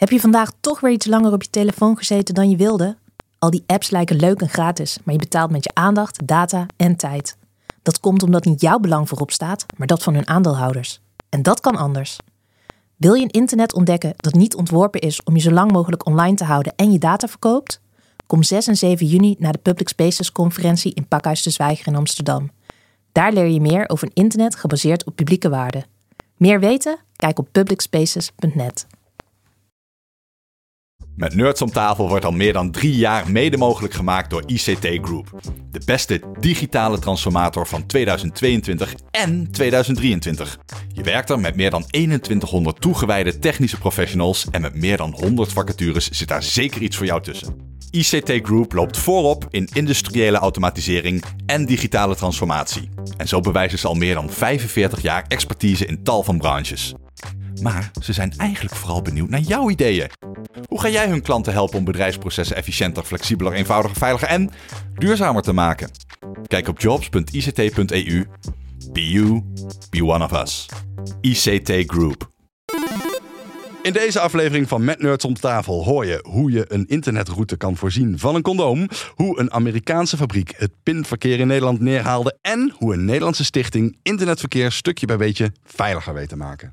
Heb je vandaag toch weer iets langer op je telefoon gezeten dan je wilde? Al die apps lijken leuk en gratis, maar je betaalt met je aandacht, data en tijd. Dat komt omdat niet jouw belang voorop staat, maar dat van hun aandeelhouders. En dat kan anders. Wil je een internet ontdekken dat niet ontworpen is om je zo lang mogelijk online te houden en je data verkoopt? Kom 6 en 7 juni naar de Public Spaces conferentie in Pakhuis de Zwijger in Amsterdam. Daar leer je meer over een internet gebaseerd op publieke waarden. Meer weten? Kijk op publicspaces.net. Met Nerds om tafel wordt al meer dan 3 jaar mede mogelijk gemaakt door ICT Group. De beste digitale transformator van 2022 en 2023. Je werkt er met meer dan 2100 toegewijde technische professionals en met meer dan 100 vacatures zit daar zeker iets voor jou tussen. ICT Group loopt voorop in industriële automatisering en digitale transformatie. En zo bewijzen ze al meer dan 45 jaar expertise in tal van branches. Maar ze zijn eigenlijk vooral benieuwd naar jouw ideeën. Hoe ga jij hun klanten helpen om bedrijfsprocessen efficiënter, flexibeler, eenvoudiger, veiliger en duurzamer te maken? Kijk op jobs.ict.eu. Be you, be one of us. ICT Group. In deze aflevering van Met Nerds om tafel hoor je hoe je een internetroute kan voorzien van een condoom, hoe een Amerikaanse fabriek het pinverkeer in Nederland neerhaalde en hoe een Nederlandse stichting internetverkeer stukje bij beetje veiliger weet te maken.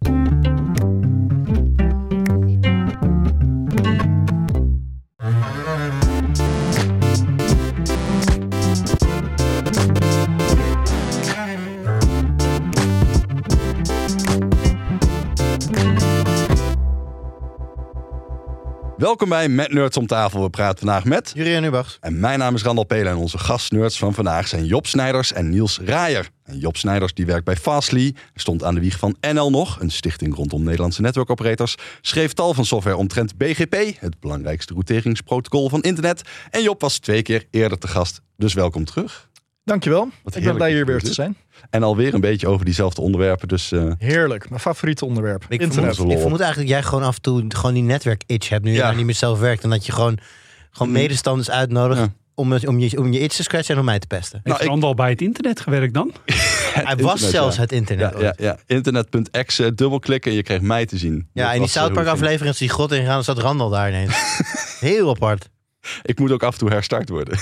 Welkom bij Met Nerds om tafel. We praten vandaag met Jurien Ubachs. En mijn naam is Randal Pelen en onze gastnerds van vandaag zijn Job Snijders en Niels Raaier. En Job Snijders die werkt bij Fastly, stond aan de wieg van NL Nog, een stichting rondom Nederlandse netwerkoperators, schreef tal van software omtrent BGP, het belangrijkste routeringsprotocol van internet. En Job was 2 keer eerder te gast, dus welkom terug. Dankjewel. Ik ben blij hier weer te zijn. En alweer een beetje over diezelfde onderwerpen. Dus, heerlijk, mijn favoriete onderwerp. Ik vermoed eigenlijk dat jij gewoon af en toe gewoon die netwerk-itch hebt. Nu je nou niet meer zelf werkt. En dat je gewoon medestanders uitnodigt om je itch te scratchen en om mij te pesten. Heeft Randal bij het internet gewerkt dan? Hij was zelfs het internet. Ja. Internet.exe, dubbelklikken en je kreeg mij te zien. Ja, en die South Park aflevering als die grot ingaan, dan zat Randal daar ineens. Heel apart. Ik moet ook af en toe herstart worden.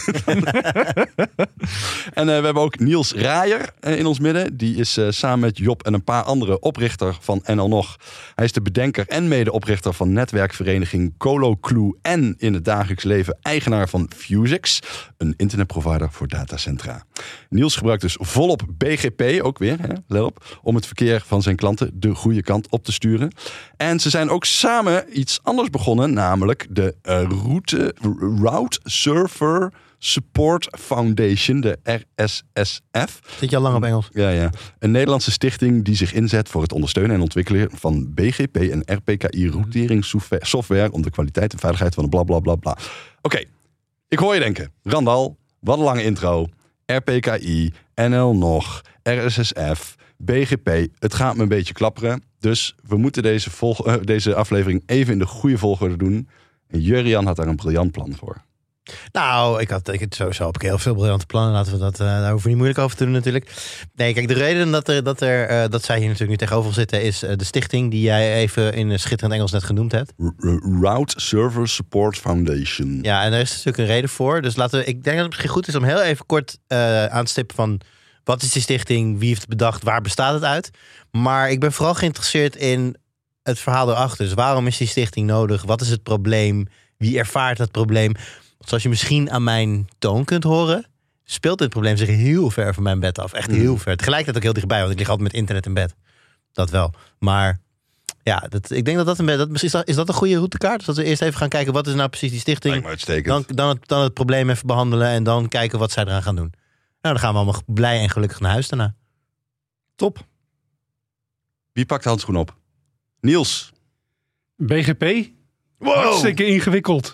En we hebben ook Niels Raaier in ons midden. Die is samen met Job en een paar anderen oprichter van NL Nog. Hij is de bedenker en medeoprichter van netwerkvereniging ColoClue en in het dagelijks leven eigenaar van Fusix, een internetprovider voor datacentra. Niels gebruikt dus volop BGP, ook weer, let op, om het verkeer van zijn klanten de goede kant op te sturen. En ze zijn ook samen iets anders begonnen, namelijk de Route Server Support Foundation, de RSSF. Zit je al lang op Engels? Ja. Een Nederlandse stichting die zich inzet voor het ondersteunen en ontwikkelen van BGP en RPKI routeringssoftware om de kwaliteit en veiligheid van de blablabla. Oké, ik hoor je denken, Randal, wat een lange intro. RPKI, NL Nog, RSSF, BGP, het gaat me een beetje klapperen. Dus we moeten deze aflevering even in de goede volgorde doen. En Jurien had daar een briljant plan voor. Nou, sowieso heb ik heel veel briljante plannen. Laten we dat, daar hoeven we niet moeilijk over te doen natuurlijk. Nee, kijk, de reden dat zij hier natuurlijk nu tegenover zitten is de stichting die jij even in schitterend Engels net genoemd hebt. Route Server Support Foundation. Ja, en daar is natuurlijk een reden voor. Dus ik denk dat het misschien goed is om heel even kort aan te stippen van wat is die stichting, wie heeft het bedacht, waar bestaat het uit. Maar ik ben vooral geïnteresseerd in het verhaal erachter. Dus waarom is die stichting nodig? Wat is het probleem? Wie ervaart het probleem? Zoals je misschien aan mijn toon kunt horen, speelt dit probleem zich heel ver van mijn bed af. Echt heel ver. Tegelijkertijd ook heel dichtbij, want ik lig altijd met internet in bed. Dat wel. Maar ja, ik denk is dat een goede routekaart? Dus dat we eerst even gaan kijken, wat is nou precies die stichting? Dan het probleem even behandelen en dan kijken wat zij eraan gaan doen. Nou, dan gaan we allemaal blij en gelukkig naar huis daarna. Top. Wie pakt de handschoen op? Niels. BGP? Wow. Hartstikke ingewikkeld.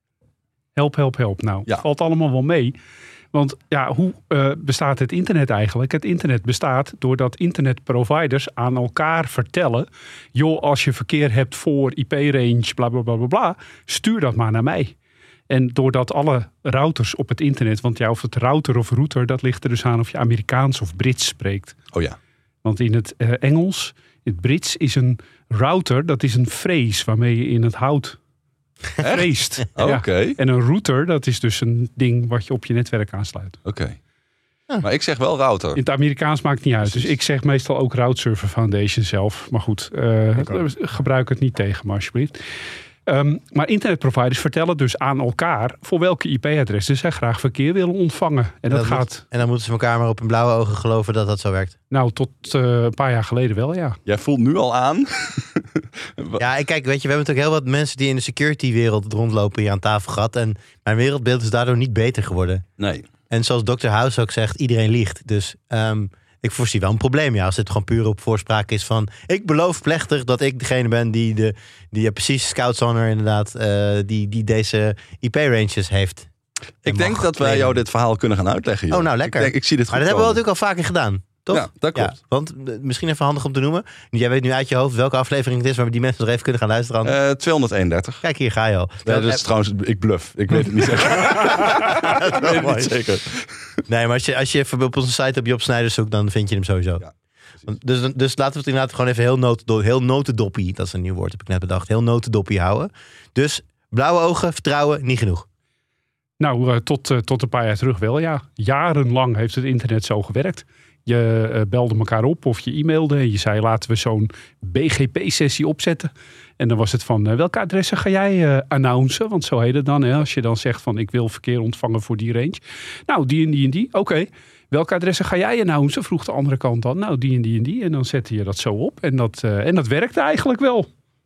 Help. Nou, het valt allemaal wel mee. Want ja, hoe bestaat het internet eigenlijk? Het internet bestaat doordat internetproviders aan elkaar vertellen, joh, als je verkeer hebt voor IP-range, bla bla bla bla bla, stuur dat maar naar mij. En doordat alle routers op het internet, want ja, of het router of router, dat ligt er dus aan of je Amerikaans of Brits spreekt. Oh ja. Want in het Engels Het Brits is een router, dat is een frees waarmee je in het hout freest. Oké. En een router, dat is dus een ding wat je op je netwerk aansluit. Oké. Maar ik zeg wel router. In het Amerikaans maakt het niet uit. Dus ik zeg meestal ook Route Server Foundation zelf. Maar goed, gebruik het niet tegen me alsjeblieft. Maar internetproviders vertellen dus aan elkaar voor welke IP-adressen zij graag verkeer willen ontvangen. En dat gaat. En dan moeten ze elkaar maar op hun blauwe ogen geloven dat dat zo werkt. Nou, tot een paar jaar geleden wel, ja. Jij voelt nu al aan. Ja, kijk, weet je, we hebben natuurlijk heel wat mensen die in de security-wereld rondlopen hier aan tafel gehad. En mijn wereldbeeld is daardoor niet beter geworden. Nee. En zoals Dr. House ook zegt, iedereen liegt. Dus ik voorzie wel een probleem. Ja, als dit gewoon puur op voorspraak is van... ik beloof plechtig dat ik degene ben die precies Scouts Honor inderdaad... die deze IP-ranges heeft. Ik denk dat wij jou dit verhaal kunnen gaan uitleggen. Joh. Oh, nou lekker. Ik zie dit goed. Maar dat hebben we natuurlijk al vaker gedaan. Toch? Ja, dat klopt. Ja, want misschien even handig om te noemen. Jij weet nu uit je hoofd welke aflevering het is... waar we die mensen nog even kunnen gaan luisteren. 231. Kijk, hier ga je al. Nee, dat is trouwens, ik bluff. Ik weet het niet zeker. Dat is wel niet zeker. Nee, maar als je even op onze site op Job Snijders zoekt... dan vind je hem sowieso. Ja, dus laten we het inderdaad gewoon even heel notendoppie... dat is een nieuw woord, heb ik net bedacht. Heel notendoppie houden. Dus blauwe ogen, vertrouwen, niet genoeg. Nou, tot een paar jaar terug wel, ja. Jarenlang heeft het internet zo gewerkt. Je belde elkaar op of je e-mailde en je zei laten we zo'n BGP-sessie opzetten. En dan was het van welke adressen ga jij announcen? Want zo heet het dan. Hè? Als je dan zegt van ik wil verkeer ontvangen voor die range. Nou, die en die en die. Oké. Welke adressen ga jij announcen? Vroeg de andere kant dan. Nou, die en die en die. En dan zette je dat zo op. En dat werkte eigenlijk wel.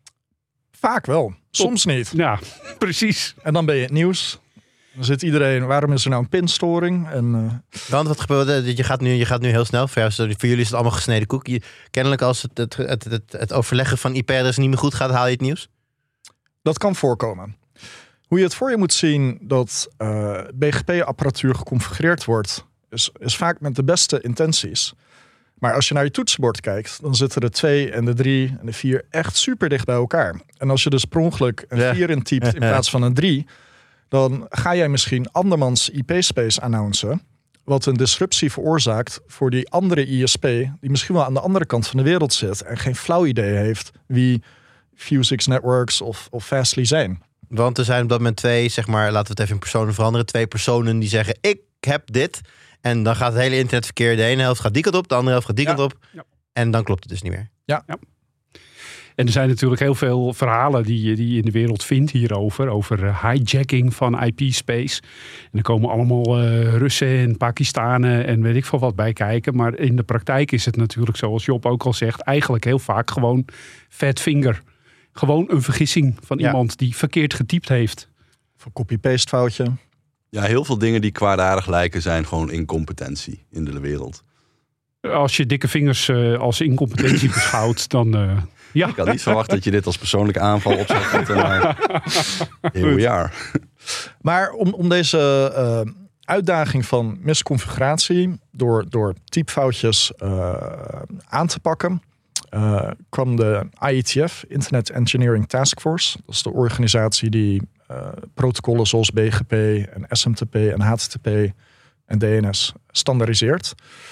Vaak wel. Soms niet. Ja, precies. En dan ben je het nieuws. Dan zit iedereen, waarom is er nou een pinstoring? Want wat gebeurt, je gaat nu heel snel. Voor jullie is het allemaal gesneden koek. Kennelijk als het overleggen van IP-adressen niet meer goed gaat, haal je het nieuws? Dat kan voorkomen. Hoe je het voor je moet zien dat BGP-apparatuur geconfigureerd wordt, is vaak met de beste intenties. Maar als je naar je toetsenbord kijkt, dan zitten de 2 en de 3 en de 4 echt super dicht bij elkaar. En als je dus per ongeluk een 4 intypt in plaats van een 3... dan ga jij misschien andermans IP-space announcen, wat een disruptie veroorzaakt voor die andere ISP, die misschien wel aan de andere kant van de wereld zit en geen flauw idee heeft wie Fusix Networks of Fastly zijn. Want er zijn op dat moment 2, zeg maar, laten we het even in personen veranderen, 2 personen die zeggen ik heb dit. En dan gaat het hele internetverkeer, de ene helft gaat die kant op, de andere helft gaat die kant op. Ja. En dan klopt het dus niet meer. Ja. En er zijn natuurlijk heel veel verhalen die je in de wereld vindt hierover. Over hijacking van IP-space. En er komen allemaal Russen en Pakistanen en weet ik veel wat bij kijken. Maar in de praktijk is het natuurlijk, zoals Job ook al zegt, eigenlijk heel vaak gewoon fat finger. Gewoon een vergissing van iemand die verkeerd getypt heeft. Of een copy-paste foutje. Ja, heel veel dingen die kwaadaardig lijken zijn gewoon incompetentie in de wereld. Als je dikke vingers als incompetentie beschouwt, dan... Ja. Ik had niet verwacht dat je dit als persoonlijke aanval op zou zetten. Heel jaar. Maar om deze uitdaging van misconfiguratie door typfoutjes aan te pakken, kwam de IETF, Internet Engineering Task Force. Dat is de organisatie die protocollen zoals BGP en SMTP en HTTP en DNS standaardiseert.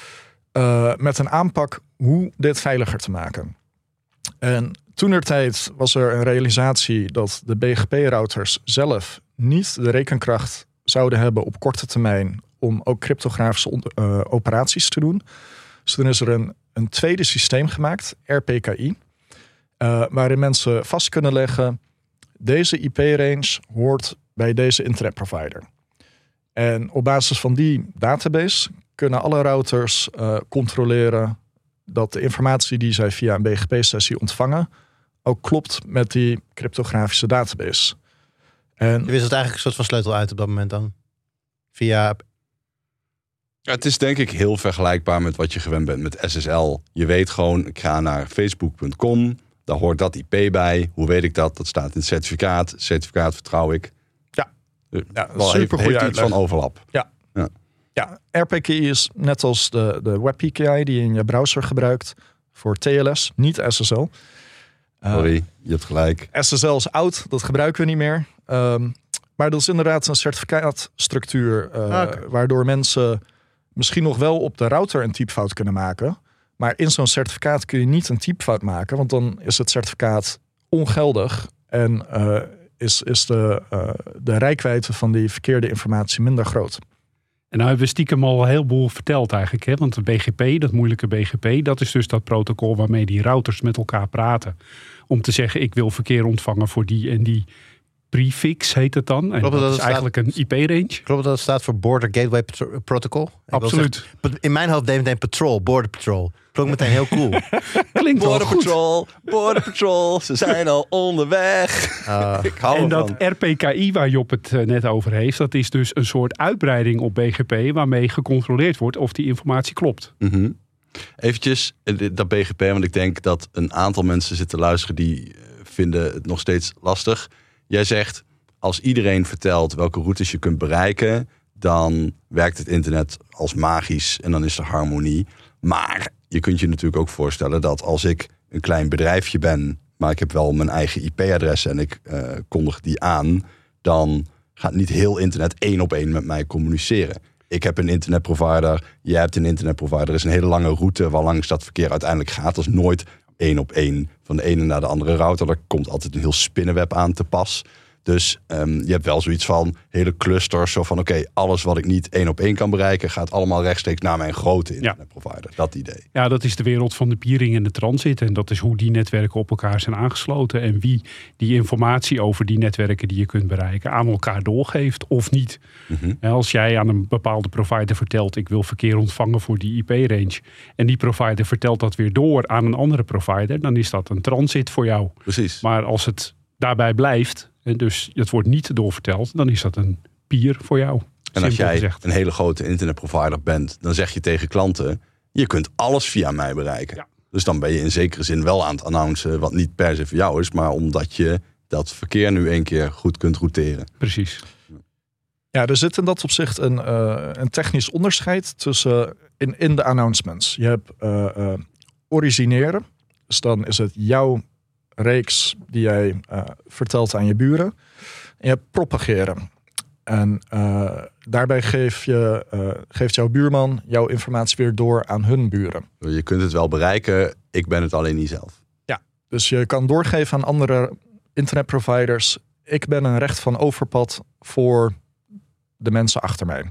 Met een aanpak hoe dit veiliger te maken. En toentertijd was er een realisatie dat de BGP-routers zelf niet de rekenkracht zouden hebben op korte termijn om ook cryptografische operaties te doen. Dus toen is er een tweede systeem gemaakt, RPKI, waarin mensen vast kunnen leggen, deze IP-range hoort bij deze internetprovider. En op basis van die database kunnen alle routers controleren dat de informatie die zij via een BGP-sessie ontvangen ook klopt met die cryptografische database. En je wisselt eigenlijk een soort van sleutel uit op dat moment dan? Via... Ja, het is denk ik heel vergelijkbaar met wat je gewend bent met SSL. Je weet gewoon, ik ga naar facebook.com, daar hoort dat IP bij. Hoe weet ik dat? Dat staat in het certificaat. Certificaat vertrouw ik. Ja, super goede heeft iets van overlap. Ja, RPKI is net als de WebPKI die je in je browser gebruikt voor TLS, niet SSL. Sorry, je hebt gelijk. SSL is oud, dat gebruiken we niet meer. Maar dat is inderdaad een certificaatstructuur waardoor mensen misschien nog wel op de router een typfout kunnen maken, Maar in zo'n certificaat kun je niet een typfout maken, want dan is het certificaat ongeldig en is de reikwijdte van die verkeerde informatie minder groot. En nou hebben we stiekem al een heleboel verteld eigenlijk. Hè? Want de BGP, dat moeilijke BGP, dat is dus dat protocol waarmee die routers met elkaar praten. Om te zeggen, ik wil verkeer ontvangen voor die en die prefix, heet het dan. En dat is eigenlijk een IP-range. Klopt dat het staat voor Border Gateway Protocol? Absoluut. In mijn hoofd deed meteen Patrol, Border Patrol. Klonk meteen heel cool. Klinkt wel goed. Border Patrol, ze zijn al onderweg. Ik hou en dat ervan. RPKI waar Job het net over heeft, dat is dus een soort uitbreiding op BGP waarmee gecontroleerd wordt of die informatie klopt. Mm-hmm. Eventjes, dat BGP, want ik denk dat een aantal mensen zitten luisteren die vinden het nog steeds lastig. Jij zegt, als iedereen vertelt welke routes je kunt bereiken, dan werkt het internet als magisch en dan is er harmonie. Maar je kunt je natuurlijk ook voorstellen dat als ik een klein bedrijfje ben, maar ik heb wel mijn eigen IP-adres en ik kondig die aan, dan gaat niet heel internet 1 op 1 met mij communiceren. Ik heb een internetprovider, jij hebt een internetprovider. Er is een hele lange route waarlangs dat verkeer uiteindelijk gaat. Dat is nooit 1 op 1 van de ene naar de andere router. Daar komt altijd een heel spinnenweb aan te pas. Dus je hebt wel zoiets van hele clusters. Zo van oké, alles wat ik niet 1 op 1 kan bereiken, gaat allemaal rechtstreeks naar mijn grote internetprovider. Ja. Dat idee. Ja, dat is de wereld van de peering en de transit. En dat is hoe die netwerken op elkaar zijn aangesloten. En wie die informatie over die netwerken die je kunt bereiken aan elkaar doorgeeft of niet. Mm-hmm. Als jij aan een bepaalde provider vertelt, ik wil verkeer ontvangen voor die IP-range. En die provider vertelt dat weer door aan een andere provider. Dan is dat een transit voor jou. Precies. Maar als het daarbij blijft, en dus het wordt niet doorverteld, dan is dat een peer voor jou. En als jij een hele grote internetprovider bent, dan zeg je tegen klanten, je kunt alles via mij bereiken. Ja. Dus dan ben je in zekere zin wel aan het announcen wat niet per se voor jou is, maar omdat je dat verkeer nu 1 keer goed kunt routeren. Precies. Ja, er zit in dat opzicht een technisch onderscheid tussen in de announcements. Je hebt origineren, dus dan is het jouw reeks die jij vertelt aan je buren. En je hebt propageren. En daarbij geeft jouw buurman jouw informatie weer door aan hun buren. Je kunt het wel bereiken, ik ben het alleen niet zelf. Ja, dus je kan doorgeven aan andere internetproviders, ik ben een recht van overpad voor de mensen achter mij.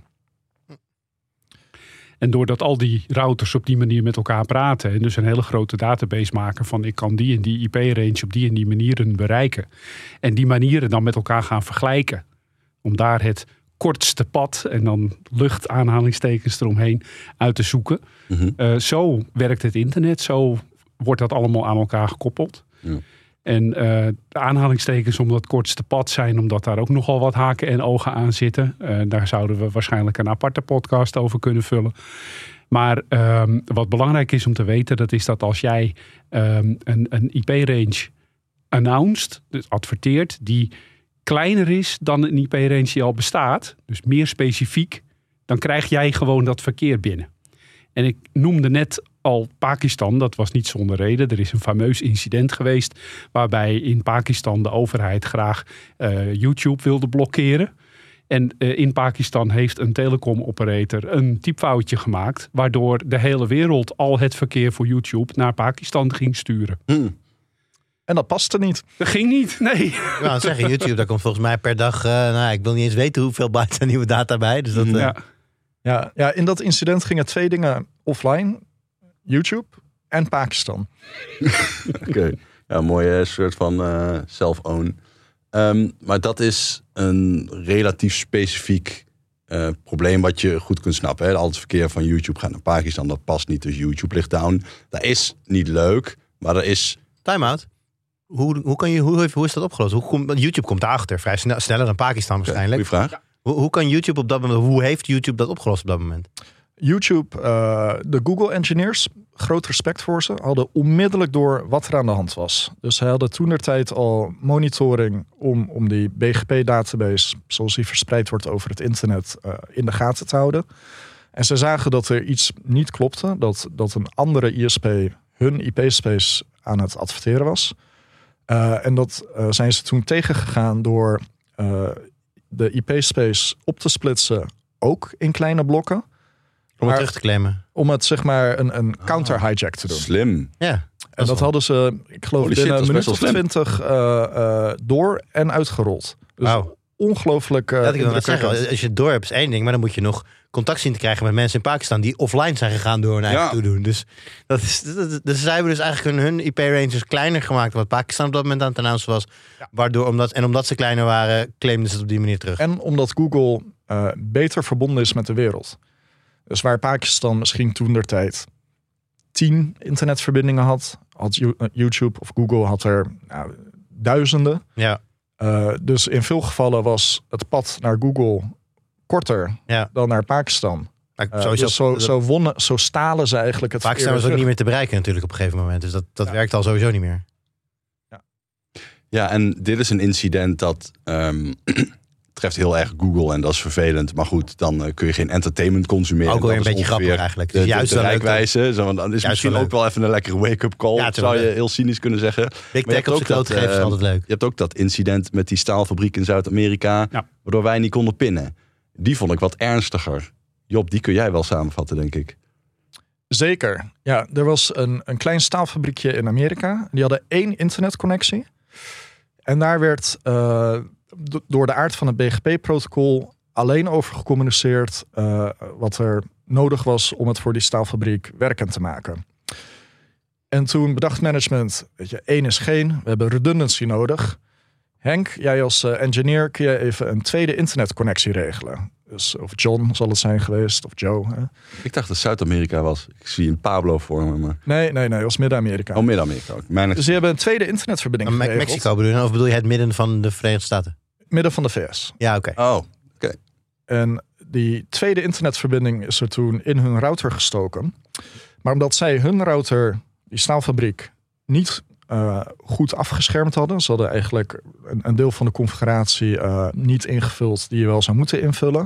En doordat al die routers op die manier met elkaar praten en dus een hele grote database maken van ik kan die en die IP-range op die en die manieren bereiken. En die manieren dan met elkaar gaan vergelijken. Om daar het kortste pad en dan luchtaanhalingstekens eromheen uit te zoeken. Mm-hmm. Zo werkt het internet, zo wordt dat allemaal aan elkaar gekoppeld. Ja. En de aanhalingstekens om dat kortste pad zijn, omdat daar ook nogal wat haken en ogen aan zitten. Daar zouden we waarschijnlijk een aparte podcast over kunnen vullen. Maar wat belangrijk is om te weten, dat is dat als jij een IP-range announced, dus adverteert, die kleiner is dan een IP-range die al bestaat, dus meer specifiek, dan krijg jij gewoon dat verkeer binnen. En ik noemde net al Pakistan, dat was niet zonder reden. Er is een fameus incident geweest waarbij in Pakistan de overheid graag YouTube wilde blokkeren. En in Pakistan heeft een telecom-operator een typfoutje gemaakt, waardoor de hele wereld al het verkeer voor YouTube naar Pakistan ging sturen. En dat paste niet. Dat ging niet, nee. Nou, zeggen YouTube, daar komt volgens mij per dag, ik wil niet eens weten hoeveel bytes aan nieuwe data bij. Dus dat, Ja, in dat incident gingen 2 dingen offline. YouTube en Pakistan. Oké. Ja, een mooie soort van self-own. Maar dat is een relatief specifiek probleem wat je goed kunt snappen. Hè? Al het verkeer van YouTube gaat naar Pakistan, dat past niet, dus YouTube ligt down. Dat is niet leuk, maar er is... Time-out. Hoe is dat opgelost? YouTube komt daarachter, vrij sneller dan Pakistan waarschijnlijk. Goeie vraag. Hoe kan YouTube op dat moment? Hoe heeft YouTube dat opgelost op dat moment? YouTube, de Google-engineers, groot respect voor ze, hadden onmiddellijk door wat er aan de hand was. Dus ze hadden toentertijd al monitoring om die BGP-database, zoals die verspreid wordt over het internet, in de gaten te houden. En ze zagen dat er iets niet klopte, dat een andere ISP hun IP-space aan het adverteren was. En dat zijn ze toen tegengegaan door de IP-space op te splitsen, ook in kleine blokken. Om het terug te claimen. Om het zeg maar een counter-hijack te doen. Slim. Ja. En dat hadden ze, ik geloof, binnen een minuut of 20 door en uitgerold. Dus ongelooflijk. Dat ik wil net zeggen, als je het door hebt is één ding, maar dan moet je nog contact zien te krijgen met mensen in Pakistan die offline zijn gegaan door hun eigen toedoen. Dus zij hebben dus eigenlijk hun IP-ranges kleiner gemaakt, wat Pakistan op dat moment aan het announcen was. Ja. Waardoor, omdat ze kleiner waren, claimden ze het op die manier terug. En omdat Google beter verbonden is met de wereld. Dus waar Pakistan misschien toen der tijd 10 internetverbindingen had YouTube of Google had er duizenden. Ja. Dus in veel gevallen was het pad naar Google korter dan naar Pakistan. Dus zo stalen ze eigenlijk het Pakistan was ook niet meer te bereiken natuurlijk op een gegeven moment. Dus dat werkt al sowieso niet meer. Ja, en dit is een incident dat treft heel erg Google en dat is vervelend. Maar goed, dan kun je geen entertainment consumeren. Ook weer een beetje grappig eigenlijk. Dus juist de rijkwijze. Dan is misschien ook wel even een lekkere wake-up call. Ja, zou je heel cynisch kunnen zeggen. Big tech op zijn kloot geven is altijd leuk. Je hebt ook dat incident met die staalfabriek in Zuid-Amerika. Ja. Waardoor wij niet konden pinnen. Die vond ik wat ernstiger. Job, die kun jij wel samenvatten, denk ik. Zeker. Ja, er was een klein staalfabriekje in Amerika. Die hadden 1 internetconnectie. En daar werd door de aard van het BGP-protocol alleen over gecommuniceerd wat er nodig was om het voor die staalfabriek werkend te maken. En toen bedacht management, 1 is geen, we hebben redundancy nodig. Henk, jij als engineer kun je even een tweede internetconnectie regelen. Dus of John zal het zijn geweest, of Joe. Hè? Ik dacht dat Zuid-Amerika was. Ik zie een Pablo voor me. Maar... Nee, het was Midden-Amerika. Oh, Midden-Amerika ook. Dus die hebben een tweede internetverbinding geregeld. Mexico bedoel je? Of bedoel je het midden van de Verenigde Staten? Midden van de VS. Ja, oké. Oké. En die tweede internetverbinding is er toen in hun router gestoken. Maar omdat zij hun router, die staalfabriek, niet goed afgeschermd hadden. Ze hadden eigenlijk een deel van de configuratie niet ingevuld die je wel zou moeten invullen.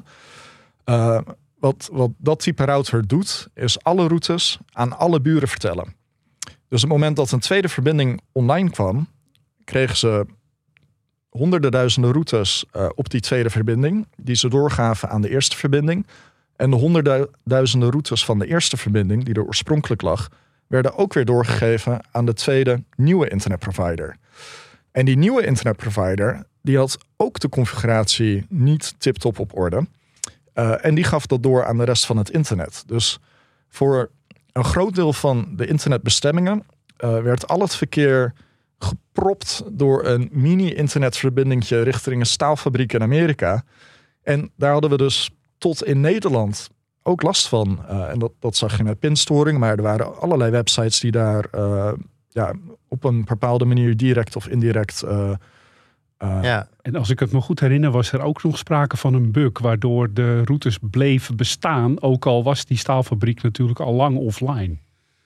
Wat dat type router doet, is alle routes aan alle buren vertellen. Dus op het moment dat een tweede verbinding online kwam, kregen ze honderden duizenden routes op die tweede verbinding, die ze doorgaven aan de eerste verbinding. En de honderdduizenden routes van de eerste verbinding, die er oorspronkelijk lag, werden ook weer doorgegeven aan de tweede nieuwe internetprovider. En die nieuwe internetprovider, die had ook de configuratie niet tip-top op orde. En die gaf dat door aan de rest van het internet. Dus voor een groot deel van de internetbestemmingen werd al het verkeer gepropt door een mini-internetverbindingje richting een staalfabriek in Amerika. En daar hadden we dus tot in Nederland ook last van. En dat zag je met pinstoring, maar er waren allerlei websites die daar op een bepaalde manier direct of indirect... En als ik het me goed herinner, was er ook nog sprake van een bug, waardoor de routes bleven bestaan, ook al was die staalfabriek natuurlijk al lang offline.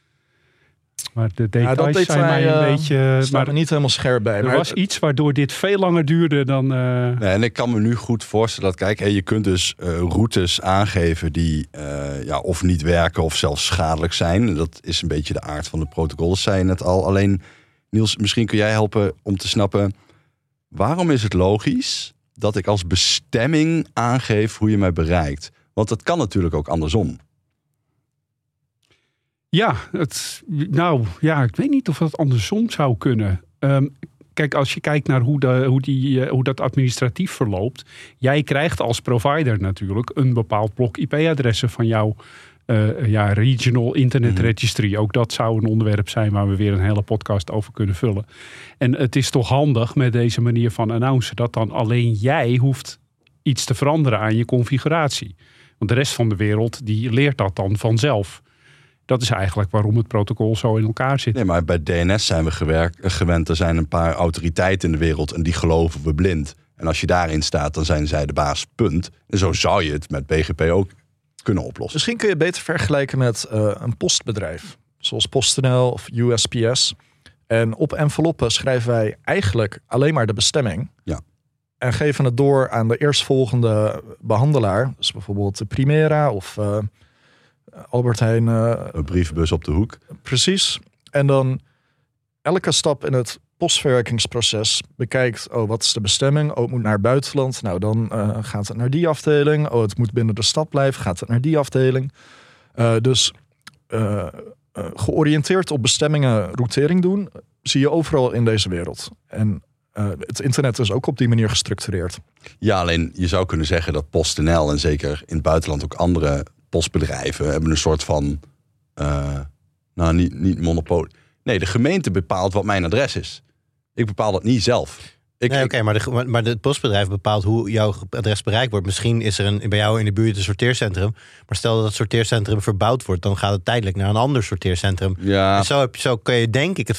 Maar de details zijn mij een beetje... Maar er niet helemaal scherp bij. Er was iets waardoor dit veel langer duurde dan... Nee, en ik kan me nu goed voorstellen dat, kijk, je kunt dus routes aangeven die of niet werken of zelfs schadelijk zijn. Dat is een beetje de aard van het protocol. Dat zei je net al. Alleen, Niels, misschien kun jij helpen om te snappen, waarom is het logisch dat ik als bestemming aangeef hoe je mij bereikt? Want dat kan natuurlijk ook andersom. Ja, ik weet niet of dat andersom zou kunnen. Kijk, als je kijkt naar hoe dat administratief verloopt. Jij krijgt als provider natuurlijk een bepaald blok IP-adressen van jouw regional internet registry. Ook dat zou een onderwerp zijn waar we weer een hele podcast over kunnen vullen. En het is toch handig met deze manier van announcen dat dan alleen jij hoeft iets te veranderen aan je configuratie. Want de rest van de wereld die leert dat dan vanzelf. Dat is eigenlijk waarom het protocol zo in elkaar zit. Nee, maar bij DNS zijn we gewend. Er zijn een paar autoriteiten in de wereld en die geloven we blind. En als je daarin staat, dan zijn zij de baas, punt. En zo zou je het met BGP ook kunnen oplossen. Misschien kun je het beter vergelijken met een postbedrijf. Zoals PostNL of USPS. En op enveloppen schrijven wij eigenlijk alleen maar de bestemming. Ja. En geven het door aan de eerstvolgende behandelaar. Dus bijvoorbeeld de Primera of... Albert Heijn. Een brievenbus op de hoek. Precies. En dan elke stap in het postverwerkingsproces bekijkt, wat is de bestemming? Het moet naar het buitenland. Nou, dan gaat het naar die afdeling. Het moet binnen de stad blijven. Gaat het naar die afdeling. Dus georiënteerd op bestemmingen routering doen, zie je overal in deze wereld. En het internet is ook op die manier gestructureerd. Ja, alleen je zou kunnen zeggen dat PostNL en zeker in het buitenland ook andere postbedrijven hebben een soort van, niet monopolie. Nee, de gemeente bepaalt wat mijn adres is. Ik bepaal dat niet zelf. Maar het postbedrijf bepaalt hoe jouw adres bereikt wordt. Misschien is er bij jou in de buurt een sorteercentrum. Maar stel dat het sorteercentrum verbouwd wordt, dan gaat het tijdelijk naar een ander sorteercorteercentrum. Ja. En zo kun je denk ik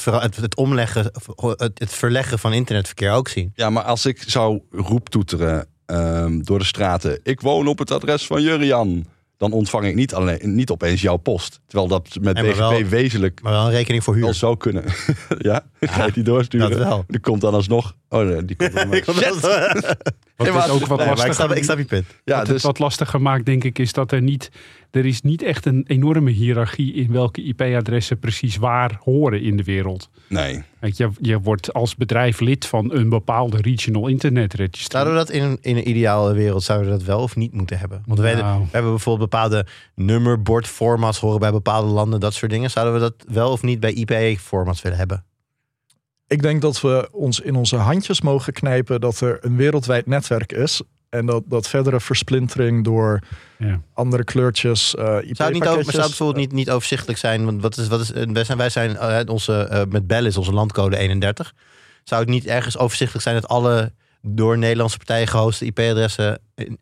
het verleggen van internetverkeer ook zien. Ja, maar als ik zou roeptoeteren door de straten, ik woon op het adres van Jurrian, dan ontvang ik niet opeens jouw post. Terwijl dat met BGP wezenlijk... Maar wel een rekening voor huur. Wel zou kunnen. Ja, ga je die doorsturen? Dat wel. Die komt dan alsnog... Oh nee, die komt dan maar... Wat is ook wat lastiger. Ik snap je punt. Ja, dus wat lastiger maakt, denk ik, is dat er is niet echt een enorme hiërarchie in welke IP-adressen precies waar horen in de wereld. Nee. Je wordt als bedrijf lid van een bepaalde regional internet registry. Zouden we dat in een ideale wereld zouden we dat wel of niet moeten hebben? Want we hebben bijvoorbeeld bepaalde nummerbordformats horen bij bepaalde landen, dat soort dingen. Zouden we dat wel of niet bij IP-formats willen hebben? Ik denk dat we ons in onze handjes mogen knijpen dat er een wereldwijd netwerk is. En dat verdere versplintering door andere kleurtjes, IP-pakketjes... Zou het bijvoorbeeld niet overzichtelijk zijn? Want wij zijn met Bell is onze landcode 31. Zou het niet ergens overzichtelijk zijn dat alle door Nederlandse partijen gehoste IP-adressen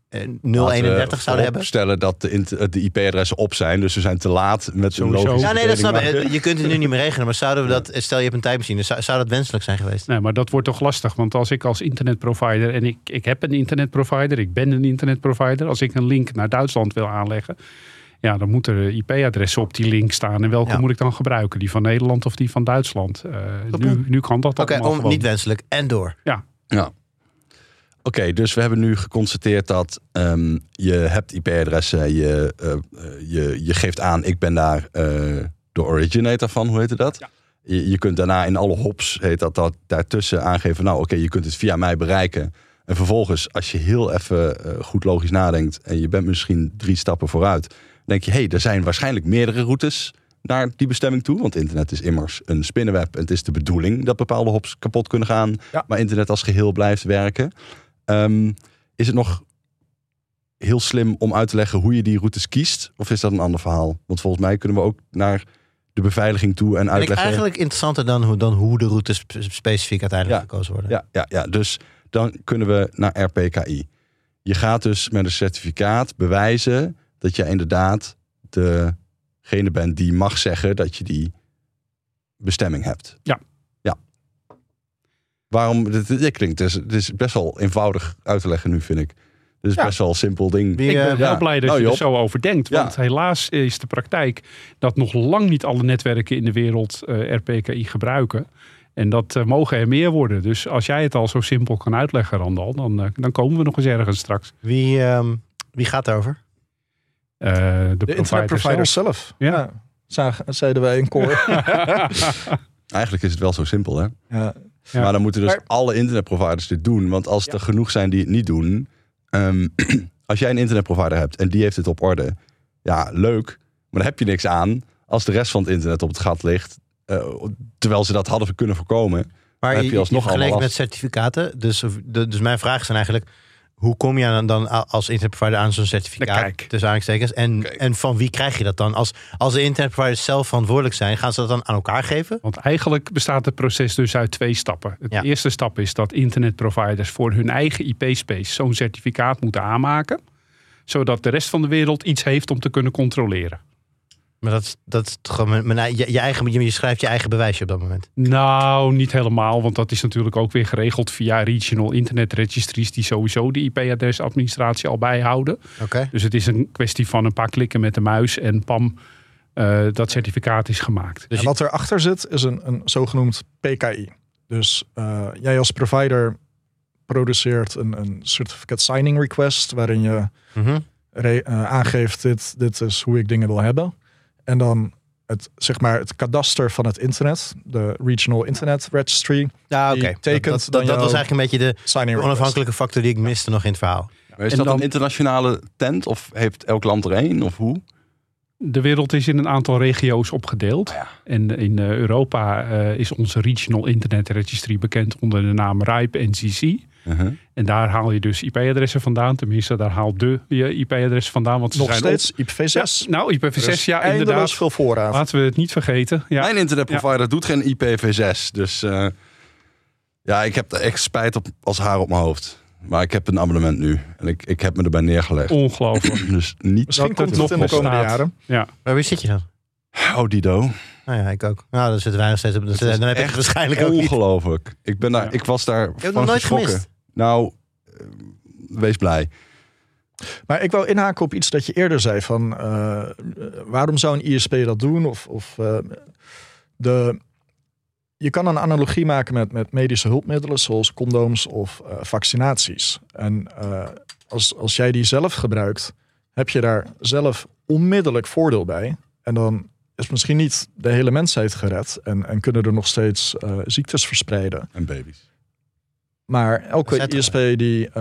031 zouden hebben? Stellen dat de IP-adressen op zijn, dus we zijn te laat met zo'n logische... Ja, nee, dat snap ik. Je kunt het nu niet meer regelen, maar zouden we dat... Stel je hebt een tijdmachine, zou dat wenselijk zijn geweest? Nee, maar dat wordt toch lastig, want als ik als internetprovider, en ik heb een internetprovider, ik ben een internetprovider, als ik een link naar Duitsland wil aanleggen, ja, dan moeten er IP-adressen op die link staan. En welke moet ik dan gebruiken? Die van Nederland of die van Duitsland? Nu kan dat allemaal gewoon. Niet wenselijk en door. Ja. Oké, dus we hebben nu geconstateerd dat je hebt IP-adressen. Je geeft aan, ik ben daar de originator van. Hoe heet dat? Ja. Je kunt daarna in alle hops, heet dat daartussen aangeven. Nou, oké, je kunt het via mij bereiken. En vervolgens, als je heel even goed logisch nadenkt en je bent misschien 3 stappen vooruit, denk je, er zijn waarschijnlijk meerdere routes naar die bestemming toe. Want internet is immers een spinnenweb. En het is de bedoeling dat bepaalde hops kapot kunnen gaan. Ja. Maar internet als geheel blijft werken. Is het nog heel slim om uit te leggen hoe je die routes kiest? Of is dat een ander verhaal? Want volgens mij kunnen we ook naar de beveiliging toe en uitleggen. Vind ik eigenlijk interessanter dan hoe de routes specifiek uiteindelijk gekozen worden. Ja, dus dan kunnen we naar RPKI. Je gaat dus met een certificaat bewijzen dat je inderdaad degene bent die mag zeggen dat je die bestemming hebt. Ja. Waarom? Dit klinkt, het is best wel eenvoudig uit te leggen nu, vind ik. Het is best wel een simpel ding. Ik ben wel blij dat je er zo over denkt. Want helaas is de praktijk dat nog lang niet alle netwerken in de wereld RPKI gebruiken. En dat mogen er meer worden. Dus als jij het al zo simpel kan uitleggen, Randal, dan komen we nog eens ergens straks. Wie gaat daarover? De internetproviders zelf. Ja. Zeiden wij in koor. Eigenlijk is het wel zo simpel, hè? Ja. Maar dan moeten dus alle internetproviders dit doen. Want als er genoeg zijn die het niet doen. Als jij een internetprovider hebt en die heeft het op orde. Ja, leuk. Maar daar heb je niks aan als de rest van het internet op het gat ligt. Terwijl ze dat hadden kunnen voorkomen. Maar heb je alsnog vergeleken met certificaten. Dus mijn vraag is eigenlijk, hoe kom je dan als internetprovider aan zo'n certificaat? Dus aanstekens. En van wie krijg je dat dan? Als de internetproviders zelf verantwoordelijk zijn, gaan ze dat dan aan elkaar geven? Want eigenlijk bestaat het proces dus uit 2 stappen. De eerste stap is dat internetproviders voor hun eigen IP-space zo'n certificaat moeten aanmaken. Zodat de rest van de wereld iets heeft om te kunnen controleren. Maar dat is gewoon je schrijft je eigen bewijsje op dat moment. Nou, niet helemaal. Want dat is natuurlijk ook weer geregeld via regional internet registries die sowieso de IP-adresadministratie al bijhouden. Okay. Dus het is een kwestie van een paar klikken met de muis en pam, dat certificaat is gemaakt. Dus wat erachter zit is een zogenoemd PKI. Dus jij als provider produceert een certificate signing request waarin je aangeeft dit is hoe ik dingen wil hebben. En dan het kadaster van het internet, de Regional Internet Registry. Ja, oké. Dat was eigenlijk een beetje de onafhankelijke factor die ik miste nog in het verhaal. Maar is dat een internationale tent of heeft elk land er één of hoe? De wereld is in een aantal regio's opgedeeld. Ja. En in Europa is onze Regional Internet Registry bekend onder de naam RIPE NCC. En daar haal je dus IP-adressen vandaan. Tenminste, daar haalt je IP-adressen vandaan. Want ze Nog zijn steeds IPv6. Ja, nou, IPv6, ja, inderdaad. Veel voorraad. Laten we het niet vergeten. Ja. Mijn internetprovider doet geen IPv6. Dus ik heb er echt spijt op als haar op mijn hoofd. Maar ik heb een abonnement nu. En ik heb me erbij neergelegd. Ongelooflijk. Dus niet... Misschien komt het in de komende jaren. Ja. Maar wie zit je dan? Oh, Dido. Nou ja, ik ook. Nou, dan zitten wij nog steeds op. Dan heb ik het waarschijnlijk ook niet. Ongelooflijk. Ik was daar Je hebt het nog nooit gemist. Nou, wees blij. Maar ik wou inhaken op iets dat je eerder zei. Van, waarom zou een ISP dat doen? Je kan een analogie maken met medische hulpmiddelen. Zoals condooms of vaccinaties. En als jij die zelf gebruikt, heb je daar zelf onmiddellijk voordeel bij. En dan is misschien niet de hele mensheid gered. En kunnen er nog steeds ziektes verspreiden. En baby's. Maar elke ISP die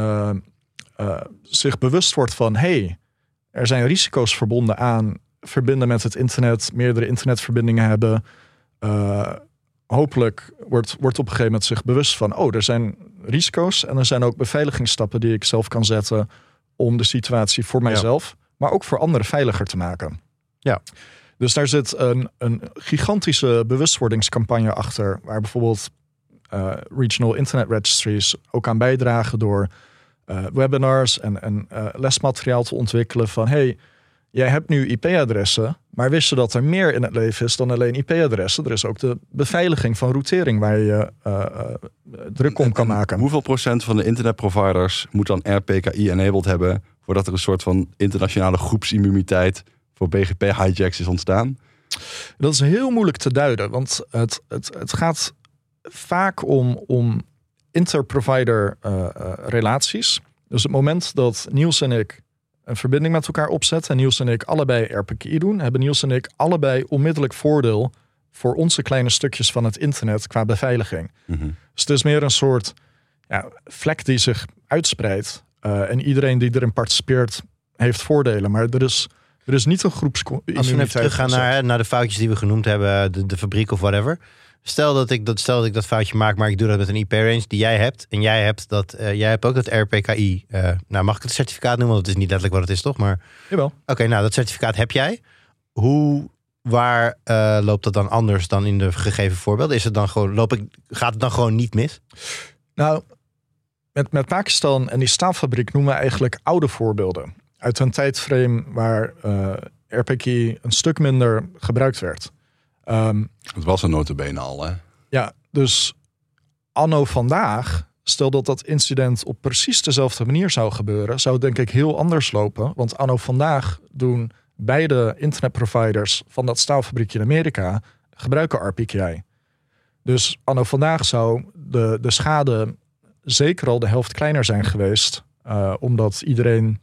zich bewust wordt van... er zijn risico's verbonden aan verbinden met het internet... meerdere internetverbindingen hebben... hopelijk wordt op een gegeven moment zich bewust van... er zijn risico's en er zijn ook beveiligingsstappen... die ik zelf kan zetten om de situatie voor mijzelf... maar ook voor anderen veiliger te maken. Ja. Dus daar zit een gigantische bewustwordingscampagne achter... waar bijvoorbeeld... regional internet registries ook aan bijdragen door webinars en lesmateriaal te ontwikkelen van jij hebt nu IP-adressen, maar wist je dat er meer in het leven is dan alleen IP-adressen? Er is ook de beveiliging van routering waar je druk om kan maken. Hoeveel procent van de internetproviders moet dan RPKI-enabled hebben voordat er een soort van internationale groepsimmuniteit voor BGP-hijacks is ontstaan? Dat is heel moeilijk te duiden, want het gaat vaak om interprovider relaties. Dus het moment dat Niels en ik een verbinding met elkaar opzetten... en Niels en ik allebei RPKI doen... hebben Niels en ik allebei onmiddellijk voordeel... voor onze kleine stukjes van het internet qua beveiliging. Mm-hmm. Dus het is meer een soort vlek die zich uitspreidt. En iedereen die erin participeert heeft voordelen. Maar er is niet een groepsimmuniteit. Als we even teruggaan naar de foutjes die we genoemd hebben... de fabriek of whatever... Stel dat ik dat foutje maak, maar ik doe dat met een IP-range die jij hebt. En jij hebt ook dat RPKI. Mag ik het certificaat noemen? Want het is niet letterlijk wat het is, toch? Maar jawel. Oké, dat certificaat heb jij. Waar loopt dat dan anders dan in de gegeven voorbeelden? Is het dan gewoon, gaat het dan gewoon niet mis? Nou, met Pakistan en die staalfabriek noemen we eigenlijk oude voorbeelden. Uit een tijdframe waar RPKI een stuk minder gebruikt werd. Het was een nota bene al, hè? Ja, dus anno vandaag, stel dat incident op precies dezelfde manier zou gebeuren, zou het denk ik heel anders lopen. Want anno vandaag doen beide internetproviders van dat staalfabriekje in Amerika gebruiken RPKI. Dus anno vandaag zou de schade zeker al de helft kleiner zijn geweest, omdat iedereen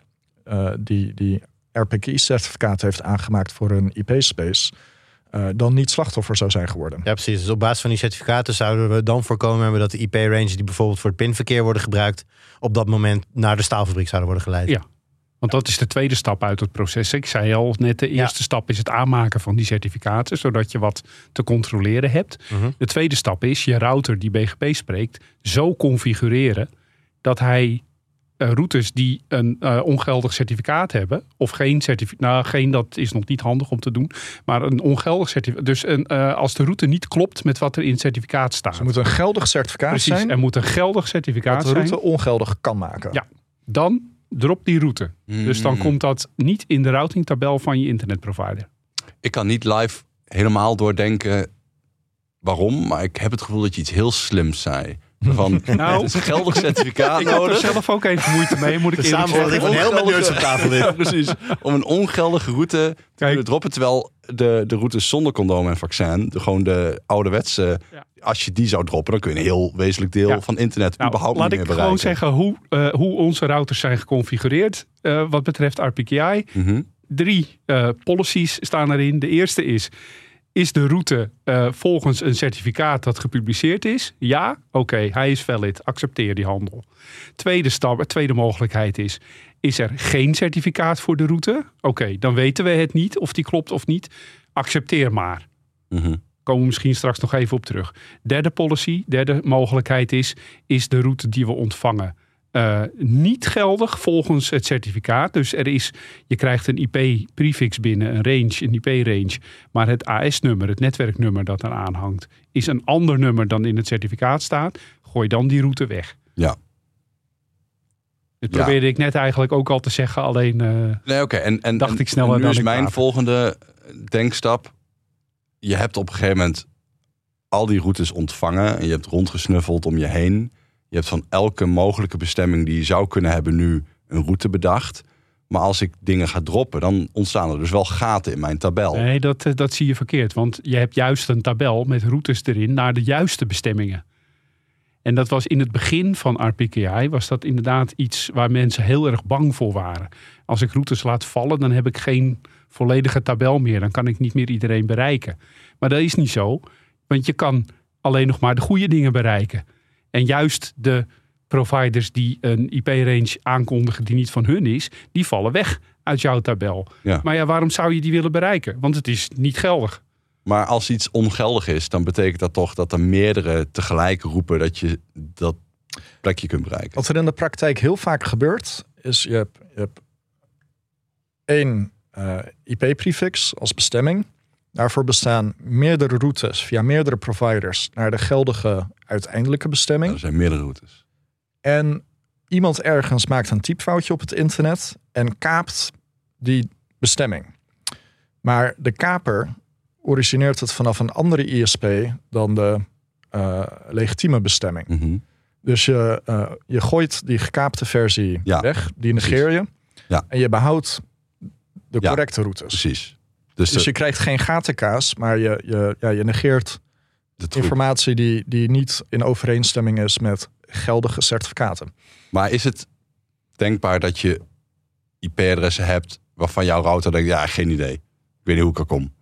die RPKI-certificaat heeft aangemaakt voor een IP-space... dan niet slachtoffer zou zijn geworden. Ja, precies. Dus op basis van die certificaten zouden we dan voorkomen hebben dat de IP-ranges die bijvoorbeeld voor het pinverkeer worden gebruikt, op dat moment naar de staalfabriek zouden worden geleid. Ja, want dat is de tweede stap uit het proces. Ik zei al net, de eerste stap is het aanmaken van die certificaten, zodat je wat te controleren hebt. Mm-hmm. De tweede stap is je router die BGP spreekt zo configureren dat hij routes die een ongeldig certificaat hebben, of geen certificaat, dat is nog niet handig om te doen, maar een ongeldig certificaat. Dus als de route niet klopt met wat er in het certificaat staat. Dus er moet een geldig certificaat zijn. Precies, er moet een geldig certificaat zijn. Dat de route ongeldig kan maken. Ja, dan drop die route. Dus dan komt dat niet in de routingtabel van je internetprovider. Ik kan niet live helemaal doordenken waarom, maar ik heb het gevoel dat je iets heel slims zei. Van, het is een geldig certificaat ik nodig. heb er zelf ook even moeite mee, moet ik eerlijk zeggen. Samenvatting van heel mijn nerds op tafel dit. Ja, precies. Om een ongeldige route te kunnen droppen, terwijl de routes zonder condoom en vaccin, gewoon de ouderwetse, als je die zou droppen, dan kun je een heel wezenlijk deel van internet überhaupt niet meer bereiken. Laat ik gewoon zeggen hoe onze routers zijn geconfigureerd wat betreft RPKI. 3 policies staan erin. De eerste is, Is de route volgens een certificaat dat gepubliceerd is? Ja, oké, hij is valid. Accepteer die handel. Tweede mogelijkheid is er geen certificaat voor de route? Oké, dan weten we het niet of die klopt of niet. Accepteer maar. Komen we misschien straks nog even op terug. Derde mogelijkheid is de route die we ontvangen niet geldig volgens het certificaat. Dus je krijgt een IP-prefix binnen, een IP-range. Maar het AS-nummer, het netwerknummer dat eraan hangt, is een ander nummer dan in het certificaat staat. Gooi dan die route weg. Ja. Dat probeerde ik net eigenlijk ook al te zeggen. Alleen dacht ik sneller dan nu is ik mijn praat. volgende denkstap. Je hebt op een gegeven moment al die routes ontvangen. En je hebt rondgesnuffeld om je heen. Je hebt van elke mogelijke bestemming die je zou kunnen hebben nu een route bedacht. Maar als ik dingen ga droppen, dan ontstaan er dus wel gaten in mijn tabel. Nee, dat zie je verkeerd. Want je hebt juist een tabel met routes erin naar de juiste bestemmingen. En dat was in het begin van RPKI, was dat inderdaad iets waar mensen heel erg bang voor waren. Als ik routes laat vallen, dan heb ik geen volledige tabel meer. Dan kan ik niet meer iedereen bereiken. Maar dat is niet zo, want je kan alleen nog maar de goede dingen bereiken. En juist de providers die een IP-range aankondigen die niet van hun is, die vallen weg uit jouw tabel. Ja. Maar ja, waarom zou je die willen bereiken? Want het is niet geldig. Maar als iets ongeldig is, dan betekent dat toch dat er meerdere tegelijk roepen dat je dat plekje kunt bereiken. Wat er in de praktijk heel vaak gebeurt, is je hebt één IP-prefix als bestemming. Daarvoor bestaan meerdere routes via meerdere providers naar de geldige uiteindelijke bestemming. Er zijn meerdere routes. En iemand ergens maakt een typfoutje op het internet en kaapt die bestemming. Maar de kaper origineert het vanaf een andere ISP dan de legitieme bestemming. Mm-hmm. Dus je gooit die gekaapte versie weg, die negeer je. Ja. En je behoudt de correcte routes. Precies. Dus je krijgt geen gatenkaas, maar je negeert de informatie die niet in overeenstemming is met geldige certificaten. Maar is het denkbaar dat je IP-adressen hebt waarvan jouw router denkt, geen idee. Ik weet niet hoe ik er kom.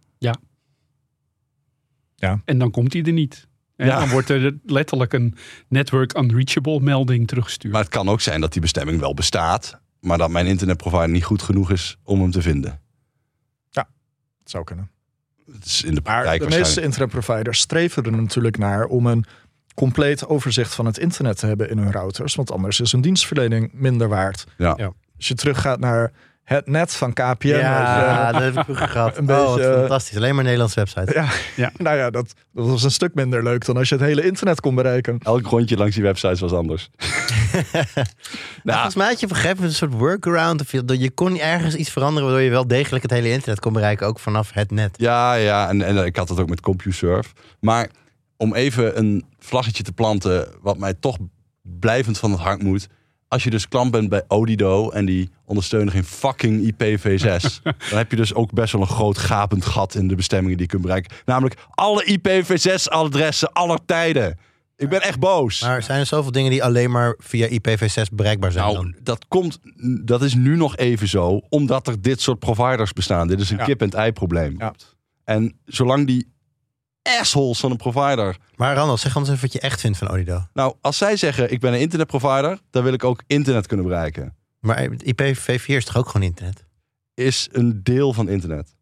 Ja. En dan komt hij er niet. En dan wordt er letterlijk een network unreachable melding teruggestuurd. Maar het kan ook zijn dat die bestemming wel bestaat, maar dat mijn internetprovider niet goed genoeg is om hem te vinden. Ja, dat zou kunnen. Het is in de praktijk maar de meeste internetproviders streven er natuurlijk naar om een compleet overzicht van het internet te hebben in hun routers. Want anders is hun dienstverlening minder waard. Ja. Als je teruggaat naar het net van KPN. Dat heb ik vroeger gehad. Wat fantastisch. Alleen maar Nederlandse website. Ja. Nou ja, dat was een stuk minder leuk dan als je het hele internet kon bereiken. Elk rondje langs die websites was anders. Volgens mij had je op een gegeven moment een soort workaround. Of je kon ergens iets veranderen waardoor je wel degelijk het hele internet kon bereiken. Ook vanaf het net. Ja. En ik had het ook met CompuServe. Maar om even een vlaggetje te planten wat mij toch blijvend van het hart moet. Als je dus klant bent bij Odido en die ondersteunen geen fucking IPv6... dan heb je dus ook best wel een groot gapend gat in de bestemmingen die je kunt bereiken. Namelijk alle IPv6-adressen aller tijden. Ik ben echt boos. Maar zijn er zoveel dingen die alleen maar via IPv6 bereikbaar zijn dan? Dat is nu nog even zo, omdat er dit soort providers bestaan. Dit is een kip-en-ei probleem. Ja. En zolang die assholes van een provider... Maar Randall, zeg anders even wat je echt vindt van Odido. Nou, als zij zeggen, ik ben een internetprovider, dan wil ik ook internet kunnen bereiken. Maar IPv4 is toch ook gewoon internet? Is een deel van internet.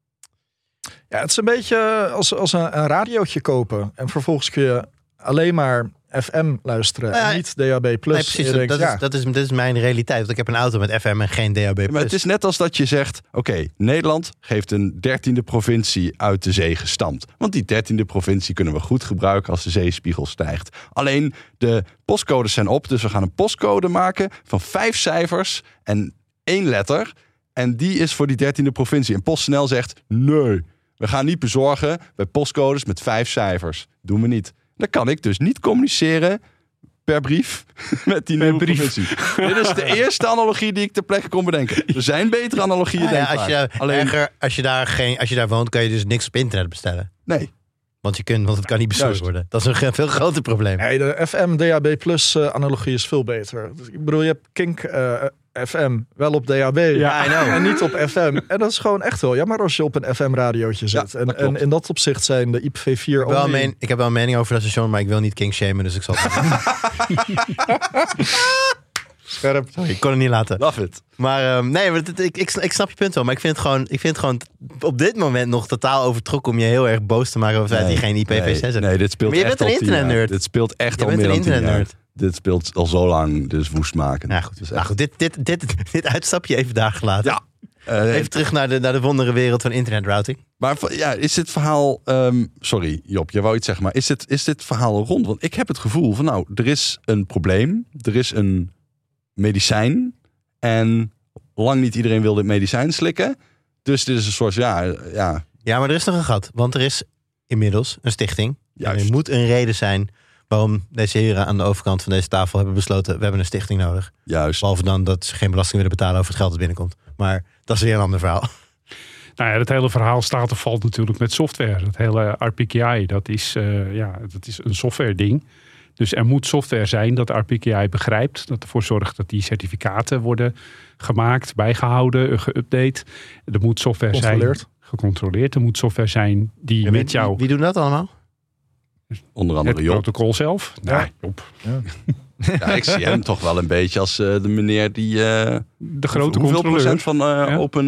Ja, het is een beetje als een radiootje kopen. En vervolgens kun je alleen maar FM luisteren en niet DAB+. Nee, precies, dat is mijn realiteit. Want ik heb een auto met FM en geen DAB+. Maar het is net als dat je zegt, oké, Nederland heeft een 13e provincie uit de zee gestampt. Want die 13e provincie kunnen we goed gebruiken als de zeespiegel stijgt. Alleen de postcodes zijn op, dus we gaan een postcode maken van 5 cijfers en 1 letter. En die is voor die 13e provincie. En PostNL zegt, nee, we gaan niet bezorgen bij postcodes met 5 cijfers. Doen we niet. Dan kan ik dus niet communiceren per brief met die nieuwe provincie. Dit is de eerste analogie die ik ter plekke kon bedenken. Er zijn betere analogieën denkbaar. Als je daar woont, kan je dus niks op internet bestellen. Nee. Want het kan niet bezorgd worden. Dat is een veel groter probleem. Nee, de FM DAB+ analogie is veel beter. Ik bedoel, je hebt Kink FM, wel op DAB en niet op FM. En dat is gewoon echt wel jammer als je op een FM-radiootje zit. Ja, en in dat opzicht zijn de IPv4... Ik heb wel een mening over dat station, maar ik wil niet kingshamen, dus ik zal het Scherp. Sorry, ik kon het niet laten. Love it. Maar ik snap je punt wel. Maar ik vind het gewoon op dit moment nog totaal overtrokken om je heel erg boos te maken over het feit dat je geen IPv6 hebt. Nee, dit speelt maar je echt bent een internet-nerd. Dit speelt echt Je al bent meer een dan 10 jaar. internet-nerd. Dit speelt al zo lang, dus woest maken. Ja, goed. Nou goed, dit uitstapje even daar gelaten. Ja. Even terug naar de wondere wereld van internetrouting. Maar ja, is dit verhaal... sorry Job, jij wou iets zeggen, maar is dit verhaal rond? Want ik heb het gevoel van er is een probleem. Er is een medicijn. En lang niet iedereen wil dit medicijn slikken. Dus dit is een soort, ja. Ja, maar er is nog een gat. Want er is inmiddels een stichting. Juist. En er moet een reden zijn waarom deze heren aan de overkant van deze tafel hebben besloten, we hebben een stichting nodig. Juist. Behalve dan dat ze geen belasting willen betalen over het geld dat binnenkomt. Maar dat is weer een ander verhaal. Nou ja, het hele verhaal staat of valt natuurlijk met software. Het hele RPKI, dat is een software ding. Dus er moet software zijn dat RPKI begrijpt. Dat ervoor zorgt dat die certificaten worden gemaakt, bijgehouden, geüpdate. Er moet software zijn gecontroleerd. Er moet software zijn die met jou... Wie doen dat allemaal? Onder andere het Job. protocol zelf. Ja. Nee, Job. Ja. Ja, ik zie hem toch wel een beetje als de meneer die... De grote hoeveel controleur. procent van open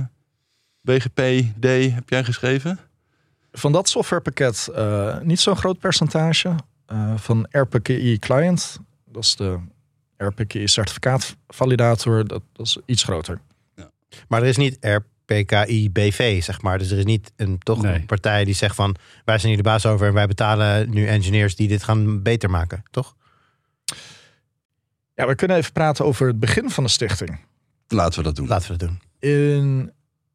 BGP-D heb jij geschreven? Van dat softwarepakket niet zo'n groot percentage. Van RPKI Client, dat is de RPKI certificaatvalidator, dat is iets groter. Ja. Maar er is niet RPKI BV, zeg maar. Dus er is niet een partij die zegt van, wij zijn hier de baas over en wij betalen nu engineers die dit gaan beter maken, toch? Ja, we kunnen even praten over het begin van de stichting. Laten we dat doen. In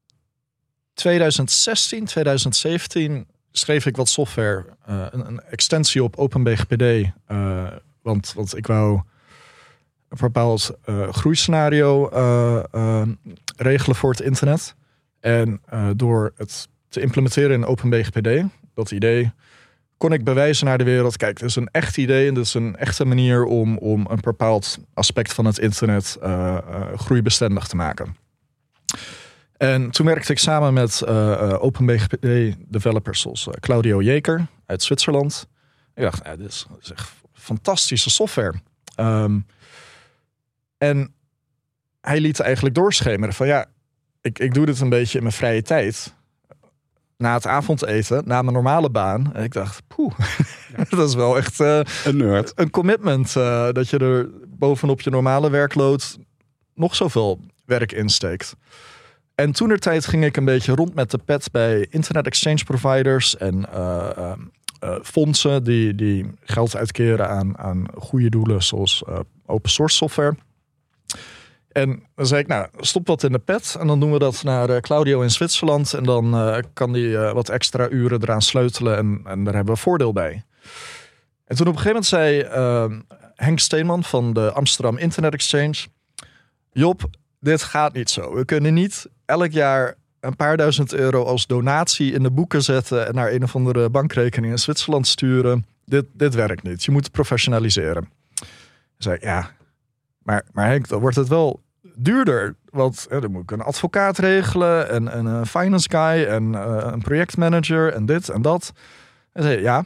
2016, 2017 schreef ik wat software, een extensie op OpenBGPD. Want ik wou een bepaald groeiscenario regelen voor het internet. En door het te implementeren in OpenBGPD, dat idee, kon ik bewijzen naar de wereld. Kijk, dit is een echt idee en dit is een echte manier om een bepaald aspect van het internet groeibestendig te maken. En toen werkte ik samen met OpenBGP-developers zoals Claudio Jeker uit Zwitserland. Ik dacht, dit is echt fantastische software. En hij liet eigenlijk doorschemeren van ik doe dit een beetje in mijn vrije tijd. Na het avondeten, na mijn normale baan. En ik dacht, dat is wel echt een nerd. Een commitment. Dat je er bovenop je normale werkload nog zoveel werk insteekt. En toentertijd ging ik een beetje rond met de pet bij internet exchange providers en fondsen die geld uitkeren aan goede doelen zoals open source software. En dan zei ik, stop wat in de pet en dan doen we dat naar Claudio in Zwitserland en dan kan die wat extra uren eraan sleutelen en daar hebben we voordeel bij. En toen op een gegeven moment zei Henk Steenman van de Amsterdam Internet Exchange, Job, dit gaat niet zo. We kunnen niet elk jaar een paar duizend euro als donatie in de boeken zetten en naar een of andere bankrekening in Zwitserland sturen. Dit werkt niet. Je moet het professionaliseren. Zei ik, maar Henk, dan wordt het wel duurder. Want dan moet ik een advocaat regelen en een finance guy en een projectmanager en dit en dat. En zei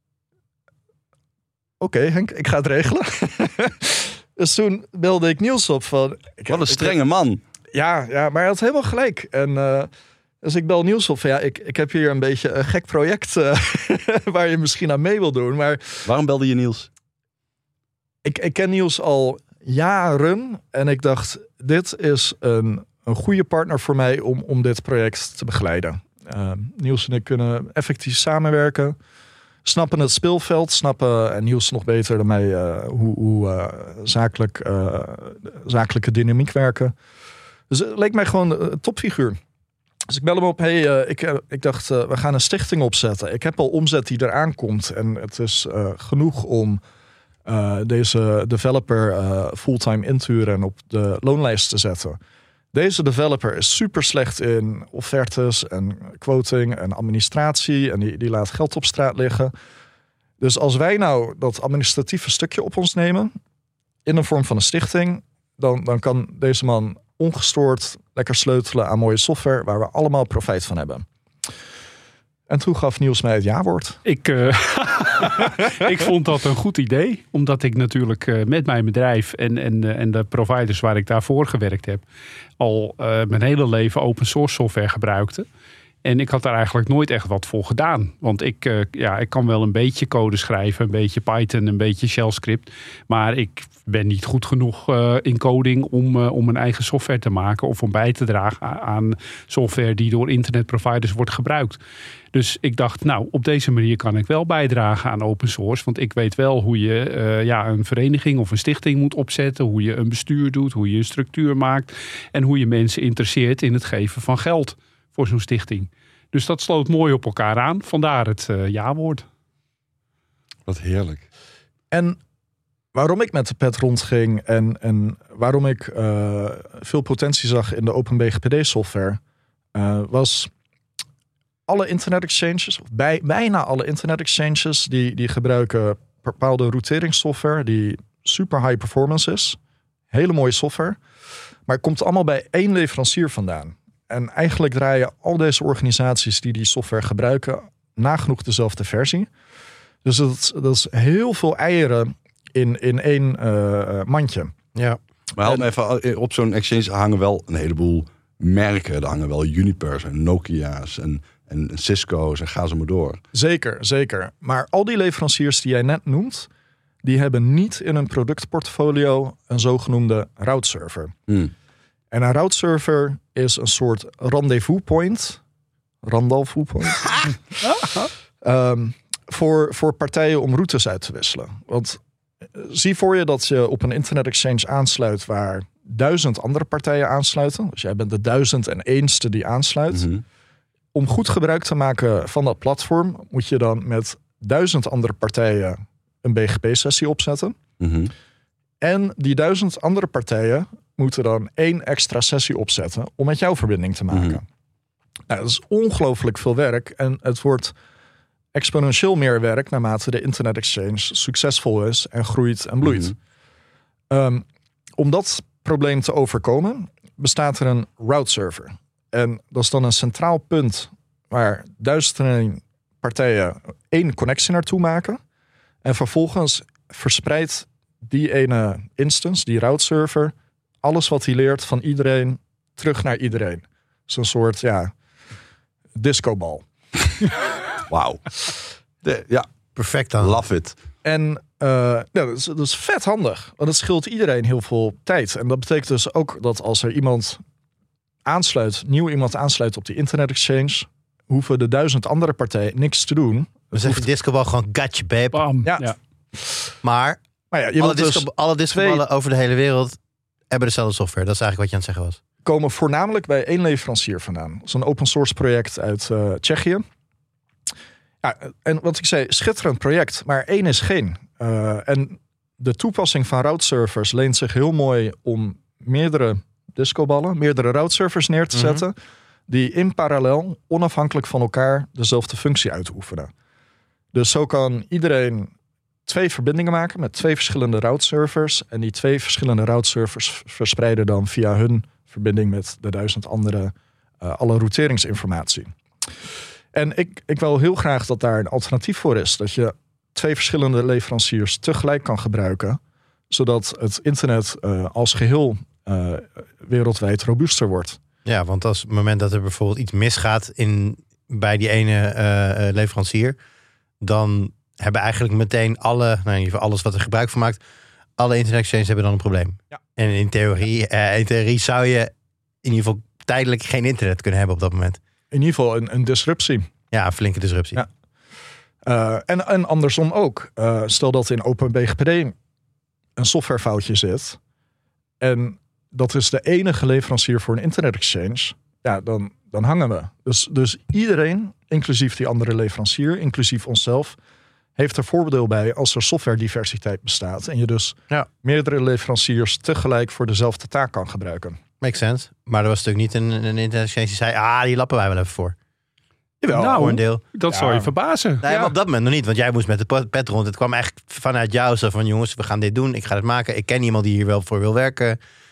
oké, Henk, ik ga het regelen. Dus toen belde ik Niels op van... Wat een strenge man. Ja, maar hij had helemaal gelijk. En dus ik bel Niels op van ik heb hier een beetje een gek project waar je misschien aan mee wil doen. Maar waarom belde je Niels? Ik ken Niels al jaren en ik dacht, dit is een goede partner voor mij om dit project te begeleiden. Niels en ik kunnen effectief samenwerken. Snappen het speelveld, en Niels nog beter dan mij hoe zakelijke dynamiek werken. Dus het leek mij gewoon een topfiguur. Dus ik bel hem op, ik dacht, we gaan een stichting opzetten. Ik heb al omzet die eraan komt en het is genoeg om deze developer fulltime in te huren en op de loonlijst te zetten. Deze developer is super slecht in offertes en quoting en administratie en die laat geld op straat liggen. Dus als wij nou dat administratieve stukje op ons nemen in de vorm van een stichting, dan kan deze man ongestoord lekker sleutelen aan mooie software waar we allemaal profijt van hebben. En toen gaf Niels mij het ja-woord. Ik vond dat een goed idee. Omdat ik natuurlijk met mijn bedrijf en de providers waar ik daarvoor gewerkt heb, al mijn hele leven open source software gebruikte. En ik had daar eigenlijk nooit echt wat voor gedaan. Want ik kan wel een beetje code schrijven, een beetje Python, een beetje shell script. Maar ik ben niet goed genoeg in coding om een eigen software te maken of om bij te dragen aan software die door internetproviders wordt gebruikt. Dus ik dacht, nou, op deze manier kan ik wel bijdragen aan open source. Want ik weet wel hoe je een vereniging of een stichting moet opzetten. Hoe je een bestuur doet, hoe je een structuur maakt. En hoe je mensen interesseert in het geven van geld voor zo'n stichting. Dus dat sloot mooi op elkaar aan. Vandaar het ja-woord. Wat heerlijk. En waarom ik met de pet rondging en waarom ik veel potentie zag in de OpenBGPD software, was alle internet exchanges, of bijna alle internet exchanges, die gebruiken bepaalde routeringssoftware die super high performance is. Hele mooie software. Maar het komt allemaal bij één leverancier vandaan. En eigenlijk draaien al deze organisaties die software gebruiken nagenoeg dezelfde versie. Dus dat is heel veel eieren in één mandje. Ja. Maar even op zo'n exchange hangen wel een heleboel merken. Er hangen wel Junipers en Nokia's en Cisco's en ga zo maar door. Zeker. Maar al die leveranciers die jij net noemt, die hebben niet in hun productportfolio een zogenoemde routeserver. En een routeserver is een soort rendezvous point. Voor partijen om routes uit te wisselen. Want zie voor je dat je op een internet exchange aansluit waar 1000 andere partijen aansluiten. Dus jij bent de 1001ste die aansluit. Mm-hmm. Om goed gebruik te maken van dat platform moet je dan met 1000 andere partijen een BGP-sessie opzetten. Mm-hmm. En die 1000 andere partijen moeten dan 1 extra sessie opzetten om met jou verbinding te maken. Mm-hmm. Nou, dat is ongelooflijk veel werk en het wordt exponentieel meer werk naarmate de internet exchange succesvol is en groeit en bloeit. Mm-hmm. Om dat probleem te overkomen bestaat er een routeserver. En dat is dan een centraal punt waar 1001 partijen 1 connectie naartoe maken. En vervolgens verspreidt die ene instance, die routeserver, alles wat hij leert van iedereen terug naar iedereen. Zo'n soort, discobal. Wauw. Ja, perfect dan. Love it. En dat is vet handig. Want het scheelt iedereen heel veel tijd. En dat betekent dus ook dat als er iemand aansluit op die internet exchange, hoeven de 1000 andere partijen niks te doen. We zeggen discobal gewoon gotcha, babe. Bam. Ja. Maar alle discoballen over de hele wereld hebben dezelfde software. Dat is eigenlijk wat je aan het zeggen was. Komen voornamelijk bij 1 leverancier vandaan. Dat is een open source project uit Tsjechië. Ja, en wat ik zei, schitterend project, maar 1 is geen. En de toepassing van routeservers leent zich heel mooi om meerdere routeservers neer te zetten, die in parallel, onafhankelijk van elkaar, dezelfde functie uitoefenen. Dus zo kan iedereen 2 verbindingen maken met 2 verschillende routeservers. En die 2 verschillende routeservers verspreiden dan via hun verbinding met de 1000 andere alle routeringsinformatie. En ik wil heel graag dat daar een alternatief voor is. Dat je 2 verschillende leveranciers tegelijk kan gebruiken, zodat het internet als geheel wereldwijd robuuster wordt. Ja, want als het moment dat er bijvoorbeeld iets misgaat bij die ene leverancier, dan hebben eigenlijk meteen alles wat er gebruik van maakt, alle internet exchanges hebben dan een probleem. Ja. En in theorie zou je in ieder geval tijdelijk geen internet kunnen hebben op dat moment. In ieder geval een disruptie. Ja, een flinke disruptie. Ja. En andersom ook. Stel dat in OpenBGPD een softwarefoutje zit en dat is de enige leverancier voor een internet exchange. Ja, dan hangen we. Dus iedereen, inclusief die andere leverancier, inclusief onszelf, heeft er voordeel bij als er softwarediversiteit bestaat. En je dus meerdere leveranciers tegelijk voor dezelfde taak kan gebruiken. Makes sense. Maar er was natuurlijk niet een internet exchange die zei, die lappen wij wel even voor. Jawel, voor een deel. Dat zou je verbazen. Nee, maar op dat moment nog niet. Want jij moest met de pet rond. Het kwam echt vanuit jou zo van, jongens, we gaan dit doen. Ik ga het maken. Ik ken iemand die hier wel voor wil werken.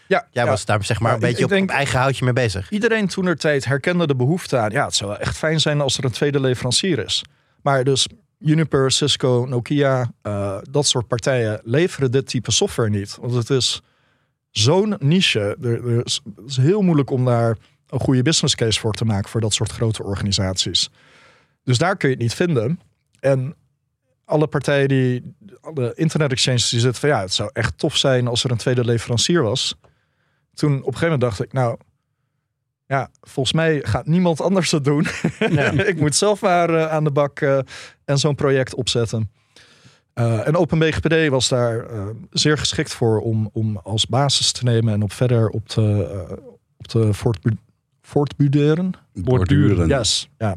Jij was daar zeg maar een beetje op eigen houtje mee bezig. Iedereen toentertijd herkende de behoefte aan. Ja, het zou wel echt fijn zijn als er een tweede leverancier is. Maar dus Juniper, Cisco, Nokia, dat soort partijen leveren dit type software niet. Want het is zo'n niche. Het is heel moeilijk om daar een goede business case voor te maken voor dat soort grote organisaties. Dus daar kun je het niet vinden. En alle partijen alle internet exchanges die zitten van het zou echt tof zijn als er een tweede leverancier was. Toen op een gegeven moment dacht ik, volgens mij gaat niemand anders het doen. Ja. Ik moet zelf maar aan de bak en zo'n project opzetten. En OpenBGPD was daar zeer geschikt voor om als basis te nemen en verder op te voortborduren. Yes, ja.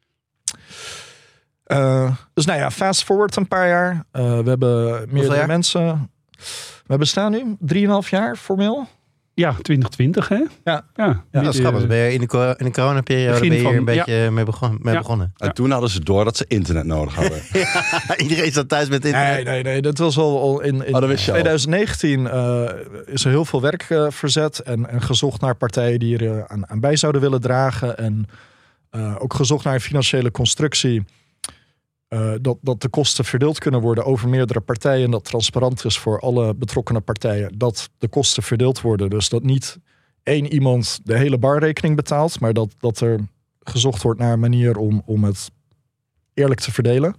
Dus fast forward een paar jaar. We hebben meerdere mensen. We bestaan nu 3,5 jaar formeel. Ja, 2020 hè? Ja, dat is grappig. Ben je in de coronaperiode ben je hier een beetje mee begonnen. En toen hadden ze door dat ze internet nodig hadden. Iedereen zat thuis met internet. Nee. Dat was al in 2019 is er heel veel werk verzet en gezocht naar partijen die er aan bij zouden willen dragen. En ook gezocht naar een financiële constructie. Dat de kosten verdeeld kunnen worden over meerdere partijen. En dat transparant is voor alle betrokkenen partijen. Dat de kosten verdeeld worden. Dus dat niet één iemand de hele barrekening betaalt. Maar dat er gezocht wordt naar een manier om het eerlijk te verdelen.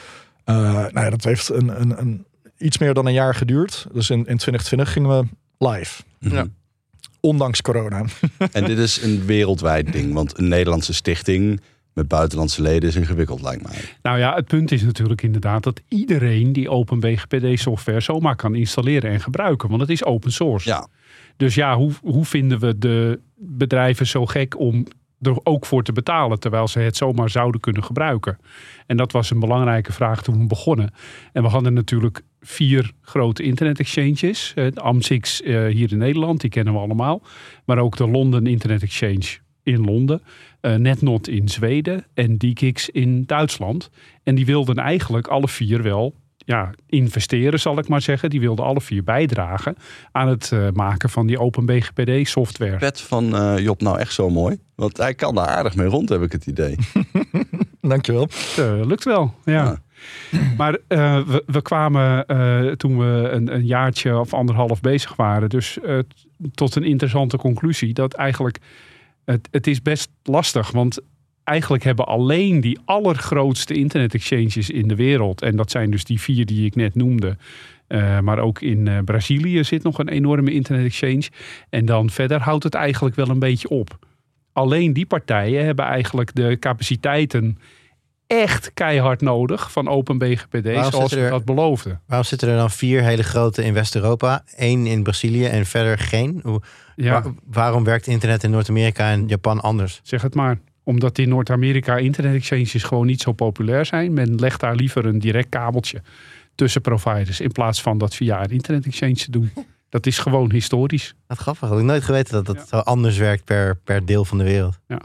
Dat heeft iets meer dan een jaar geduurd. Dus in 2020 gingen we live. Mm-hmm. Ja. Ondanks corona. En dit is een wereldwijd ding. Want een Nederlandse stichting met buitenlandse leden is ingewikkeld, lijkt mij. Nou ja, het punt is natuurlijk inderdaad dat iedereen die OpenBGPD software zomaar kan installeren en gebruiken. Want het is open source. Ja. Dus ja, hoe vinden we de bedrijven zo gek om er ook voor te betalen, terwijl ze het zomaar zouden kunnen gebruiken? En dat was een belangrijke vraag toen we begonnen. En we hadden natuurlijk 4 grote internet exchanges. De AMSIX hier in Nederland, die kennen we allemaal. Maar ook de London Internet Exchange in Londen. NetNot in Zweden en DKIX in Duitsland. En die wilden eigenlijk alle 4 wel investeren, zal ik maar zeggen. Die wilden alle 4 bijdragen aan het maken van die OpenBGPD software. Pet van Job nou echt zo mooi? Want hij kan daar aardig mee rond, heb ik het idee. Dankjewel. Lukt wel, ja. Maar we kwamen toen we een jaartje of 1,5 bezig waren, dus tot een interessante conclusie dat eigenlijk het is best lastig, want eigenlijk hebben alleen die allergrootste internet exchanges in de wereld, en dat zijn dus die 4 die ik net noemde, maar ook in Brazilië zit nog een enorme internet exchange. En dan verder houdt het eigenlijk wel een beetje op. Alleen die partijen hebben eigenlijk de capaciteiten echt keihard nodig van OpenBGPD, zoals we dat beloofden. Waarom zitten er dan 4 hele grote in West-Europa, 1 in Brazilië en verder geen? Waarom werkt internet in Noord-Amerika en Japan anders? Zeg het maar. Omdat in Noord-Amerika internet exchanges gewoon niet zo populair zijn. Men legt daar liever een direct kabeltje tussen providers in plaats van dat via een internet exchange te doen. Dat is gewoon historisch. Wat grappig. Had ik nooit geweten dat het zo anders werkt per deel van de wereld. Ja.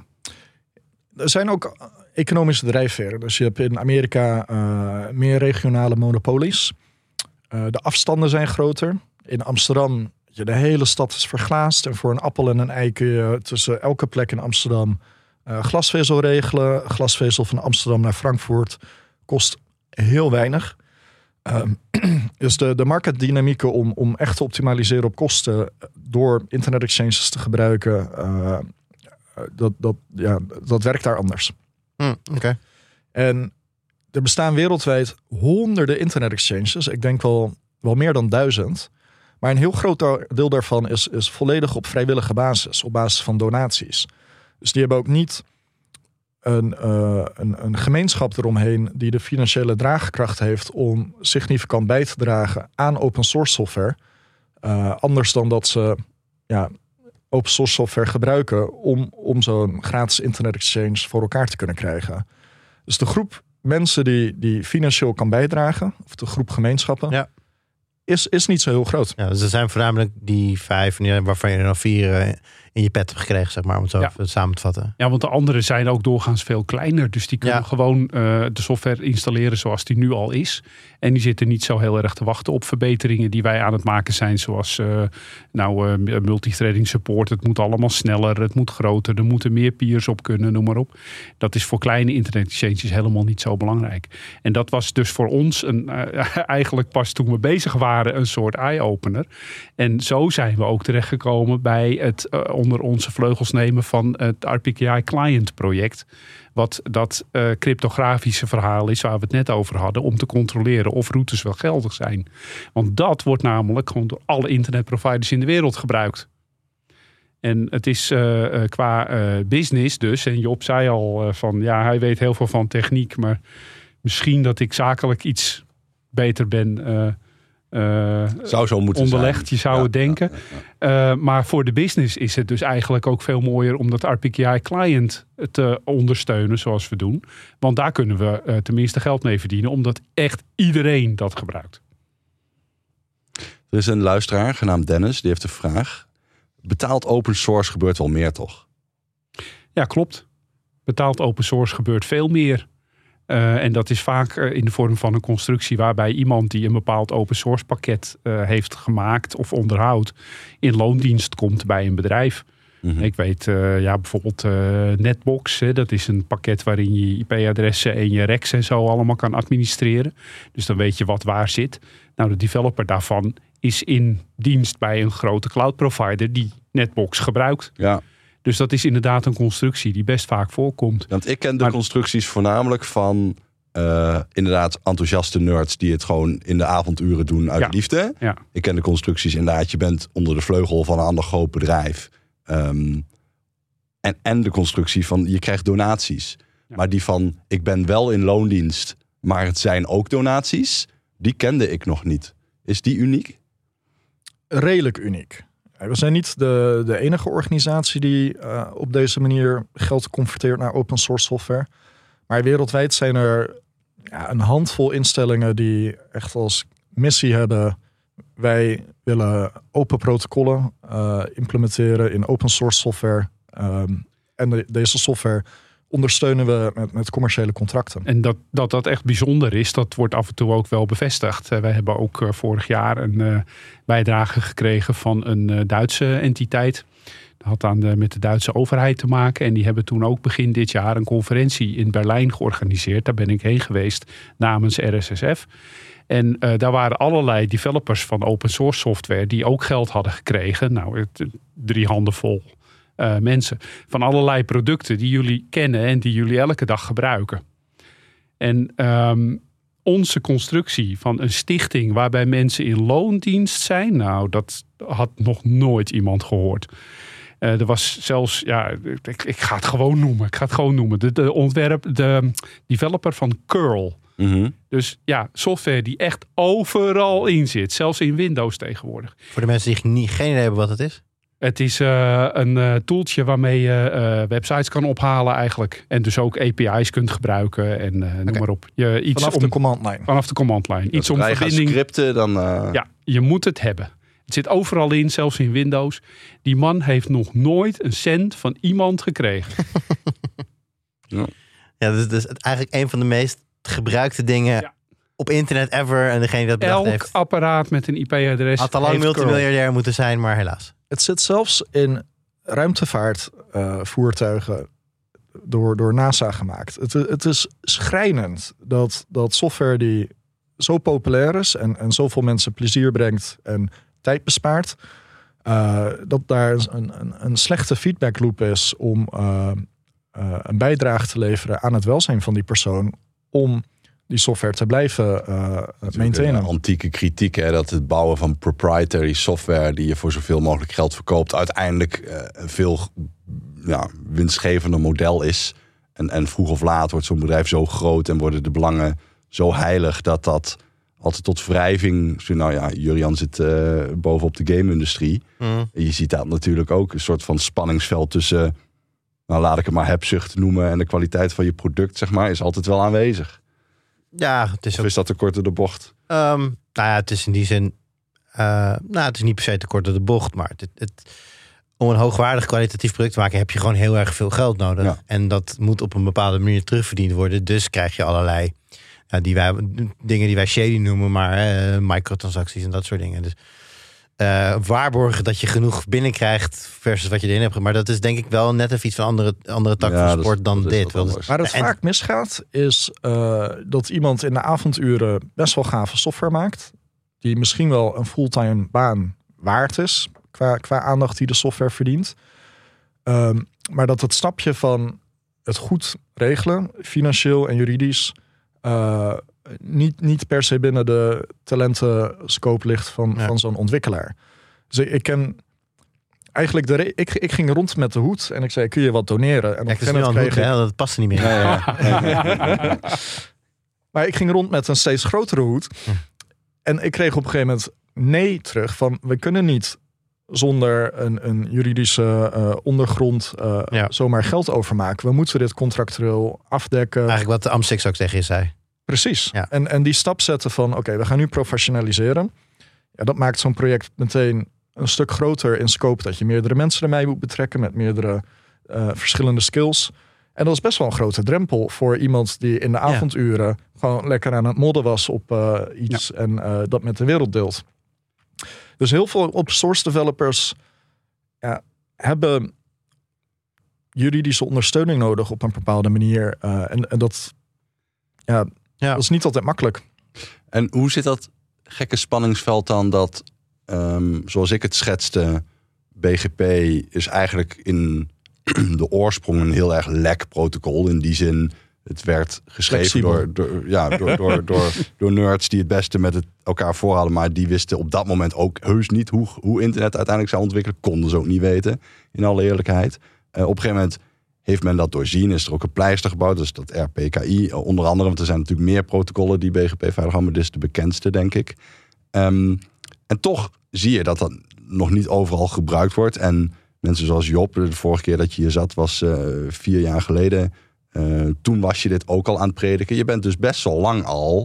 Er zijn ook economische drijfveren. Dus je hebt in Amerika meer regionale monopolies. De afstanden zijn groter. In Amsterdam, de hele stad is verglaasd. En voor een appel en een ei kun je tussen elke plek in Amsterdam glasvezel regelen. Glasvezel van Amsterdam naar Frankfurt kost heel weinig. Dus de marktdynamieken om echt te optimaliseren op kosten door internet exchanges te gebruiken, dat werkt daar anders. Okay. En er bestaan wereldwijd honderden internet exchanges. Ik denk wel meer dan 1000. Maar een heel groot deel daarvan is volledig op vrijwillige basis. Op basis van donaties. Dus die hebben ook niet een gemeenschap eromheen die de financiële draagkracht heeft om significant bij te dragen aan open source software. Anders dan dat ze open source software gebruiken om zo'n gratis internet exchange voor elkaar te kunnen krijgen. Dus de groep mensen die financieel kan bijdragen, of de groep gemeenschappen, is niet zo heel groot. Ja, dus er zijn voornamelijk die 5, waarvan je er dan 4 in je pet hebt gekregen, zeg maar, om het zo even samen te vatten. Ja, want de andere zijn ook doorgaans veel kleiner. Dus die kunnen gewoon de software installeren zoals die nu al is. En die zitten niet zo heel erg te wachten op verbeteringen die wij aan het maken zijn. Zoals multithreading support. Het moet allemaal sneller, het moet groter. Er moeten meer peers op kunnen, noem maar op. Dat is voor kleine internet exchanges helemaal niet zo belangrijk. En dat was dus voor ons eigenlijk pas toen we bezig waren een soort eye-opener. En zo zijn we ook terechtgekomen bij het onder onze vleugels nemen van het RPKI Client project. Wat dat cryptografische verhaal is waar we het net over hadden. Om te controleren of routes wel geldig zijn. Want dat wordt namelijk gewoon door alle internetproviders in de wereld gebruikt. En het is qua business dus. En Job zei al hij weet heel veel van techniek. Maar misschien dat ik zakelijk iets beter ben zou zo moeten onderlegd. zijn. Je zou het denken. Maar voor de business is het dus eigenlijk ook veel mooier om dat RPKI client te ondersteunen zoals we doen. Want daar kunnen we tenminste geld mee verdienen. Omdat echt iedereen dat gebruikt. Er is een luisteraar genaamd Dennis. Die heeft een vraag. Betaald open source gebeurt wel meer, toch? Ja, klopt. Betaald open source gebeurt veel meer. En dat is vaak in de vorm van een constructie waarbij iemand die een bepaald open source pakket heeft gemaakt of onderhoudt in loondienst komt bij een bedrijf. Mm-hmm. Ik weet bijvoorbeeld Netbox. Dat is een pakket waarin je IP-adressen en je recs en zo allemaal kan administreren. Dus dan weet je wat waar zit. Nou, de developer daarvan is in dienst bij een grote cloud provider die Netbox gebruikt. Ja. Dus dat is inderdaad een constructie die best vaak voorkomt. Want ik ken de constructies voornamelijk van inderdaad enthousiaste nerds die het gewoon in de avonduren doen uit liefde. Ja. Ik ken de constructies inderdaad, je bent onder de vleugel van een ander groot bedrijf. En de constructie van je krijgt donaties. Ja. Maar die van ik ben wel in loondienst, maar het zijn ook donaties, die kende ik nog niet. Is die uniek? Redelijk uniek. We zijn niet de enige organisatie die op deze manier geld converteert naar open source software. Maar wereldwijd zijn er een handvol instellingen die echt als missie hebben. Wij willen open protocollen implementeren in open source software. En deze software ondersteunen we met commerciële contracten. En dat echt bijzonder is, dat wordt af en toe ook wel bevestigd. Wij hebben ook vorig jaar een bijdrage gekregen van een Duitse entiteit. Dat had met de Duitse overheid te maken. En die hebben toen ook begin dit jaar een conferentie in Berlijn georganiseerd. Daar ben ik heen geweest namens RSSF. En daar waren allerlei developers van open source software die ook geld hadden gekregen. Nou, 3 handen vol. Mensen van allerlei producten die jullie kennen en die jullie elke dag gebruiken. En onze constructie van een stichting waarbij mensen in loondienst zijn, nou, dat had nog nooit iemand gehoord. Er was zelfs, ik ga het gewoon noemen. De developer van curl. Mm-hmm. Dus software die echt overal in zit. Zelfs in Windows tegenwoordig. Voor de mensen die geen idee hebben wat het is. Het is een tooltje waarmee je websites kan ophalen eigenlijk. En dus ook API's kunt gebruiken en noem maar op. Vanaf de command line. Vanaf de command line. Iets om verbinding. Scripten dan. Ja, je moet het hebben. Het zit overal in, zelfs in Windows. Die man heeft nog nooit een cent van iemand gekregen. Ja, dat is eigenlijk een van de meest gebruikte dingen op internet ever. En degene die dat bedacht heeft. Elk apparaat met een IP-adres had al lang multimiljardair moeten zijn, maar helaas. Het zit zelfs in ruimtevaartvoertuigen door NASA gemaakt. Het is schrijnend dat software die zo populair is en zoveel mensen plezier brengt en tijd bespaart, dat daar een slechte feedback loop is om een bijdrage te leveren aan het welzijn van die persoon om die software te blijven maintainen. Een antieke kritiek, dat het bouwen van proprietary software die je voor zoveel mogelijk geld verkoopt, uiteindelijk een veel winstgevender model is. En vroeg of laat wordt zo'n bedrijf zo groot en worden de belangen zo heilig dat altijd tot wrijving. Jurian zit bovenop de game-industrie. Mm. Je ziet dat natuurlijk ook, een soort van spanningsveld tussen, laat ik het maar hebzucht noemen, en de kwaliteit van je product, zeg maar, is altijd wel aanwezig. Ja, het is ook... Of is dat te kort door de bocht? Het is in die zin... het is niet per se te kort door de bocht, maar om een hoogwaardig kwalitatief product te maken heb je gewoon heel erg veel geld nodig. Ja. En dat moet op een bepaalde manier terugverdiend worden. Dus krijg je allerlei dingen die wij shady noemen, maar microtransacties en dat soort dingen. Dus waarborgen dat je genoeg binnenkrijgt versus wat je erin hebt. Maar dat is denk ik wel net even iets van andere tak van sport dan dit. Waar het vaak misgaat is dat iemand in de avonduren best wel gave software maakt. Die misschien wel een fulltime baan waard is. Qua aandacht die de software verdient. Maar dat het stapje van het goed regelen, financieel en juridisch, niet per se binnen de talentenscope ligt van zo'n ontwikkelaar. Dus ik ken eigenlijk ik ging rond met de hoed en ik zei, kun je wat doneren? En dat past niet meer. Ja. Maar ik ging rond met een steeds grotere hoed. En ik kreeg op een gegeven moment nee terug van, we kunnen niet zonder een juridische ondergrond zomaar geld overmaken. We moeten dit contractueel afdekken. Eigenlijk wat de Amstix ook tegen je zei. Precies. Ja. En die stap zetten van, oké, we gaan nu professionaliseren. Ja, dat maakt zo'n project meteen een stuk groter in scope, dat je meerdere mensen ermee moet betrekken met meerdere verschillende skills. En dat is best wel een grote drempel voor iemand die in de avonduren gewoon lekker aan het modden was op iets en dat met de wereld deelt. Dus heel veel open source developers hebben juridische ondersteuning nodig op een bepaalde manier. En dat is niet altijd makkelijk. En hoe zit dat gekke spanningsveld dan dat, zoals ik het schetste, BGP is eigenlijk in de oorsprong een heel erg lek protocol. In die zin, het werd geschreven door nerds die het beste met elkaar voorhadden. Maar die wisten op dat moment ook heus niet hoe internet uiteindelijk zou ontwikkelen. Konden ze ook niet weten, in alle eerlijkheid. Op een gegeven moment heeft men dat doorzien. Is er ook een pleister gebouwd, dus dat RPKI onder andere. Want er zijn natuurlijk meer protocollen die BGP veilig houden. Maar dit is de bekendste, denk ik. En toch zie je dat dat nog niet overal gebruikt wordt. En mensen zoals Job, de vorige keer dat je hier zat, was 4 jaar geleden. Toen was je dit ook al aan het prediken. Je bent dus best wel lang al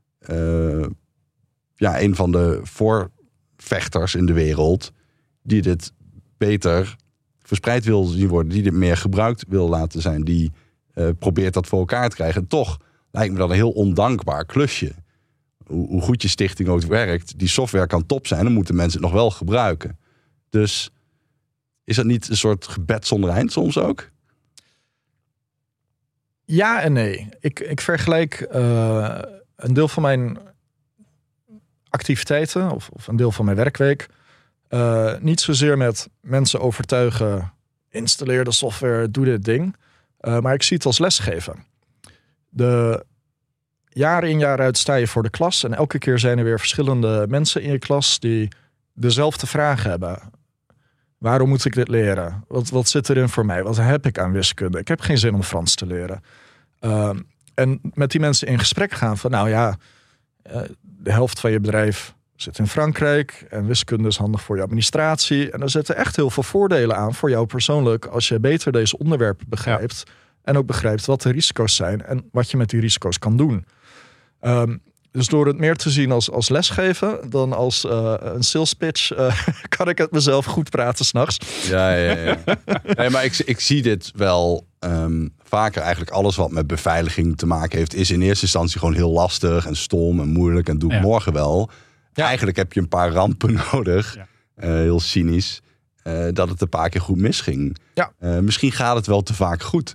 een van de voorvechters in de wereld die dit beter verspreid wil zien worden, die dit meer gebruikt wil laten zijn, die probeert dat voor elkaar te krijgen. En toch lijkt me dat een heel ondankbaar klusje. Hoe goed je stichting ook werkt, die software kan top zijn, dan moeten mensen het nog wel gebruiken. Dus is dat niet een soort gebed zonder eind soms ook? Ja en nee. Ik vergelijk een deel van mijn activiteiten of een deel van mijn werkweek niet zozeer met mensen overtuigen, installeer de software, doe dit ding. Maar ik zie het als lesgeven. Jaar in jaar uit sta je voor de klas en elke keer zijn er weer verschillende mensen in je klas die dezelfde vragen hebben. Waarom moet ik dit leren? Wat zit erin voor mij? Wat heb ik aan wiskunde? Ik heb geen zin om Frans te leren. En met die mensen in gesprek gaan van de helft van je bedrijf zit in Frankrijk en wiskunde is handig voor je administratie. En er zitten echt heel veel voordelen aan voor jou persoonlijk als je beter deze onderwerpen begrijpt en ook begrijpt wat de risico's zijn en wat je met die risico's kan doen. Dus door het meer te zien als lesgeven dan als een sales pitch, kan ik het mezelf goed praten 's nachts. Ja. Nee, maar ik zie dit wel vaker. Eigenlijk alles wat met beveiliging te maken heeft, is in eerste instantie gewoon heel lastig en stom en moeilijk en doe ik morgen wel. Ja. Eigenlijk heb je een paar rampen nodig, heel cynisch, dat het een paar keer goed misging. Ja. Misschien gaat het wel te vaak goed.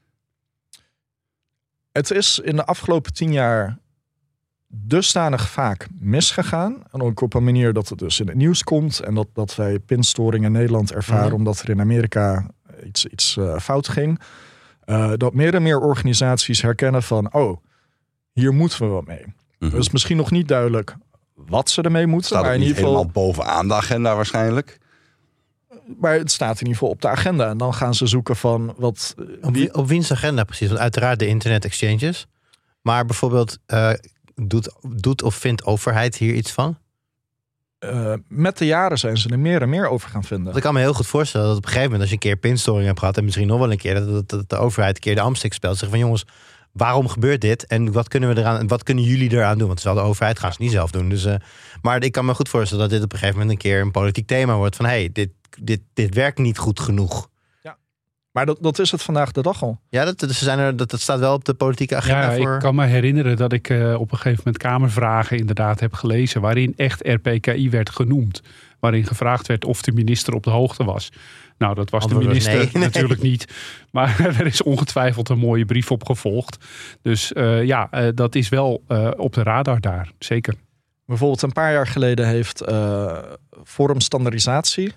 Het is in de afgelopen 10 jaar dusdanig vaak misgegaan. En ook op een manier dat het dus in het nieuws komt. En dat wij pinstoring in Nederland ervaren omdat er in Amerika iets fout ging. Dat meer en meer organisaties herkennen van, hier moeten we wat mee. Dus is misschien nog niet duidelijk wat ze ermee moeten. Staat maar in in ieder ieder geval helemaal bovenaan de agenda waarschijnlijk. Maar het staat in ieder geval op de agenda. En dan gaan ze zoeken van wat. Op wiens agenda precies? Want uiteraard de internet exchanges. Maar bijvoorbeeld, doet of vindt overheid hier iets van? Met de jaren zijn ze er meer en meer over gaan vinden. Want ik kan me heel goed voorstellen dat op een gegeven moment, als je een keer pinstoring hebt gehad en misschien nog wel een keer, dat de overheid een keer de Amstix speelt. Zeggen van jongens, waarom gebeurt dit? En wat kunnen we eraan? Wat kunnen jullie eraan doen? Want terwijl de overheid gaan ze niet zelf doen. Dus, maar ik kan me goed voorstellen dat dit op een gegeven moment een keer een politiek thema wordt. Van dit dit werkt niet goed genoeg. Maar dat is het vandaag de dag al. Ja, dat staat wel op de politieke agenda voor... Ik kan me herinneren dat ik op een gegeven moment Kamervragen inderdaad heb gelezen, waarin echt RPKI werd genoemd. Waarin gevraagd werd of de minister op de hoogte was. Nou, dat was Antwoord de minister was nee. natuurlijk niet. Maar er is ongetwijfeld een mooie brief op gevolgd. Dus dat is wel op de radar daar, zeker. Bijvoorbeeld een paar jaar geleden heeft Forum Standaardisatie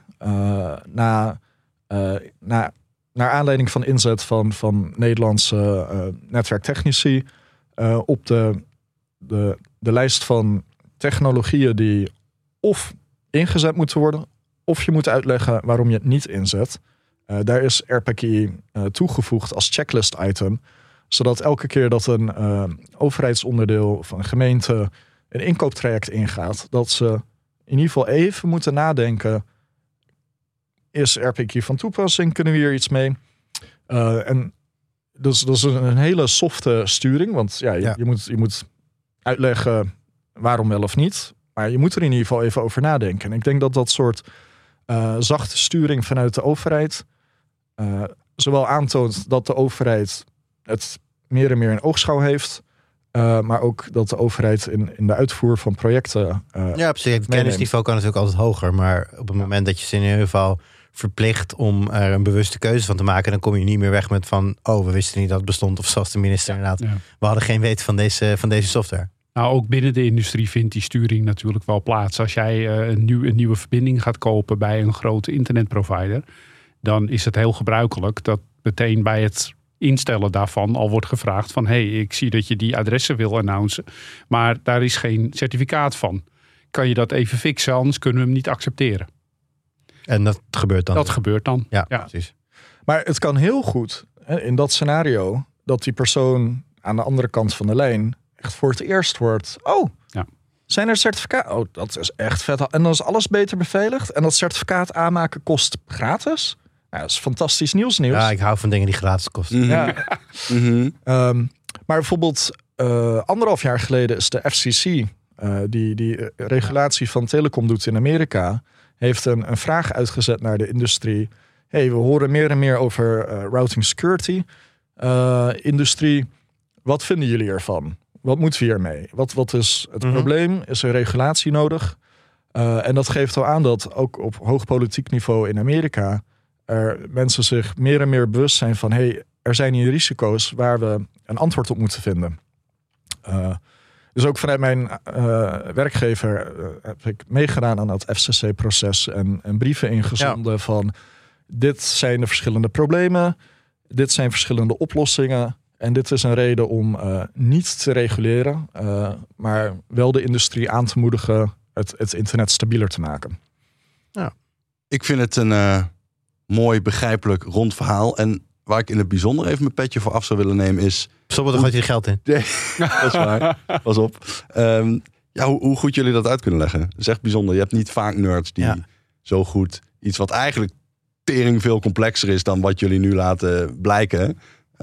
naar aanleiding van inzet van Nederlandse netwerktechnici op de lijst van technologieën die of ingezet moeten worden, of je moet uitleggen waarom je het niet inzet. Daar is RPKI toegevoegd als checklist item, zodat elke keer dat een overheidsonderdeel van een gemeente een inkooptraject ingaat, dat ze in ieder geval even moeten nadenken: is RPKI van toepassing? Kunnen we hier iets mee? En dat is een hele softe sturing. Want je moet uitleggen waarom wel of niet. Maar je moet er in ieder geval even over nadenken. En ik denk dat soort zachte sturing vanuit de overheid zowel aantoont dat de overheid het meer en meer in oogschouw heeft, maar ook dat de overheid in de uitvoer van projecten precies. Het kennisniveau kan natuurlijk altijd hoger. Maar op het moment dat je ze in ieder geval verplicht om er een bewuste keuze van te maken, dan kom je niet meer weg met van, we wisten niet dat het bestond. Of zoals de minister inderdaad. Ja. We hadden geen weet van deze software. Nou, ook binnen de industrie vindt die sturing natuurlijk wel plaats. Als jij een nieuwe verbinding gaat kopen bij een grote internetprovider, dan is het heel gebruikelijk dat meteen bij het instellen daarvan al wordt gevraagd van, ik zie dat je die adressen wil announcen, maar daar is geen certificaat van. Kan je dat even fixen, anders kunnen we hem niet accepteren. En dat gebeurt dan? Dat gebeurt dan, ja. Precies. Maar het kan heel goed, in dat scenario, dat die persoon aan de andere kant van de lijn echt voor het eerst hoort, zijn er certificaten? Dat is echt vet. En dan is alles beter beveiligd. En dat certificaat aanmaken kost gratis. Nou, dat is fantastisch nieuws. Ja, ik hou van dingen die gratis kosten. Ja. Maar bijvoorbeeld 1,5 jaar geleden is de FCC, die regulatie van telecom doet in Amerika, heeft een vraag uitgezet naar de industrie. We horen meer en meer over routing security. Industrie, wat vinden jullie ervan? Wat moeten we hiermee? Wat is het probleem? Is er regulatie nodig? En dat geeft al aan dat ook op hoog politiek niveau in Amerika er mensen zich meer en meer bewust zijn van, er zijn hier risico's waar we een antwoord op moeten vinden. Dus ook vanuit mijn werkgever heb ik meegedaan aan dat FCC-proces en brieven ingezonden van, dit zijn de verschillende problemen, dit zijn verschillende oplossingen en dit is een reden om niet te reguleren, maar wel de industrie aan te moedigen het internet stabieler te maken. Ja. Ik vind het een mooi, begrijpelijk, rond verhaal. En waar ik in het bijzonder even mijn petje voor af zou willen nemen is... Stoppen, dan gooit hij er geld in. Nee, dat is waar. Pas op. Hoe goed jullie dat uit kunnen leggen. Dat is echt bijzonder. Je hebt niet vaak nerds die zo goed iets wat eigenlijk tering veel complexer is dan wat jullie nu laten blijken.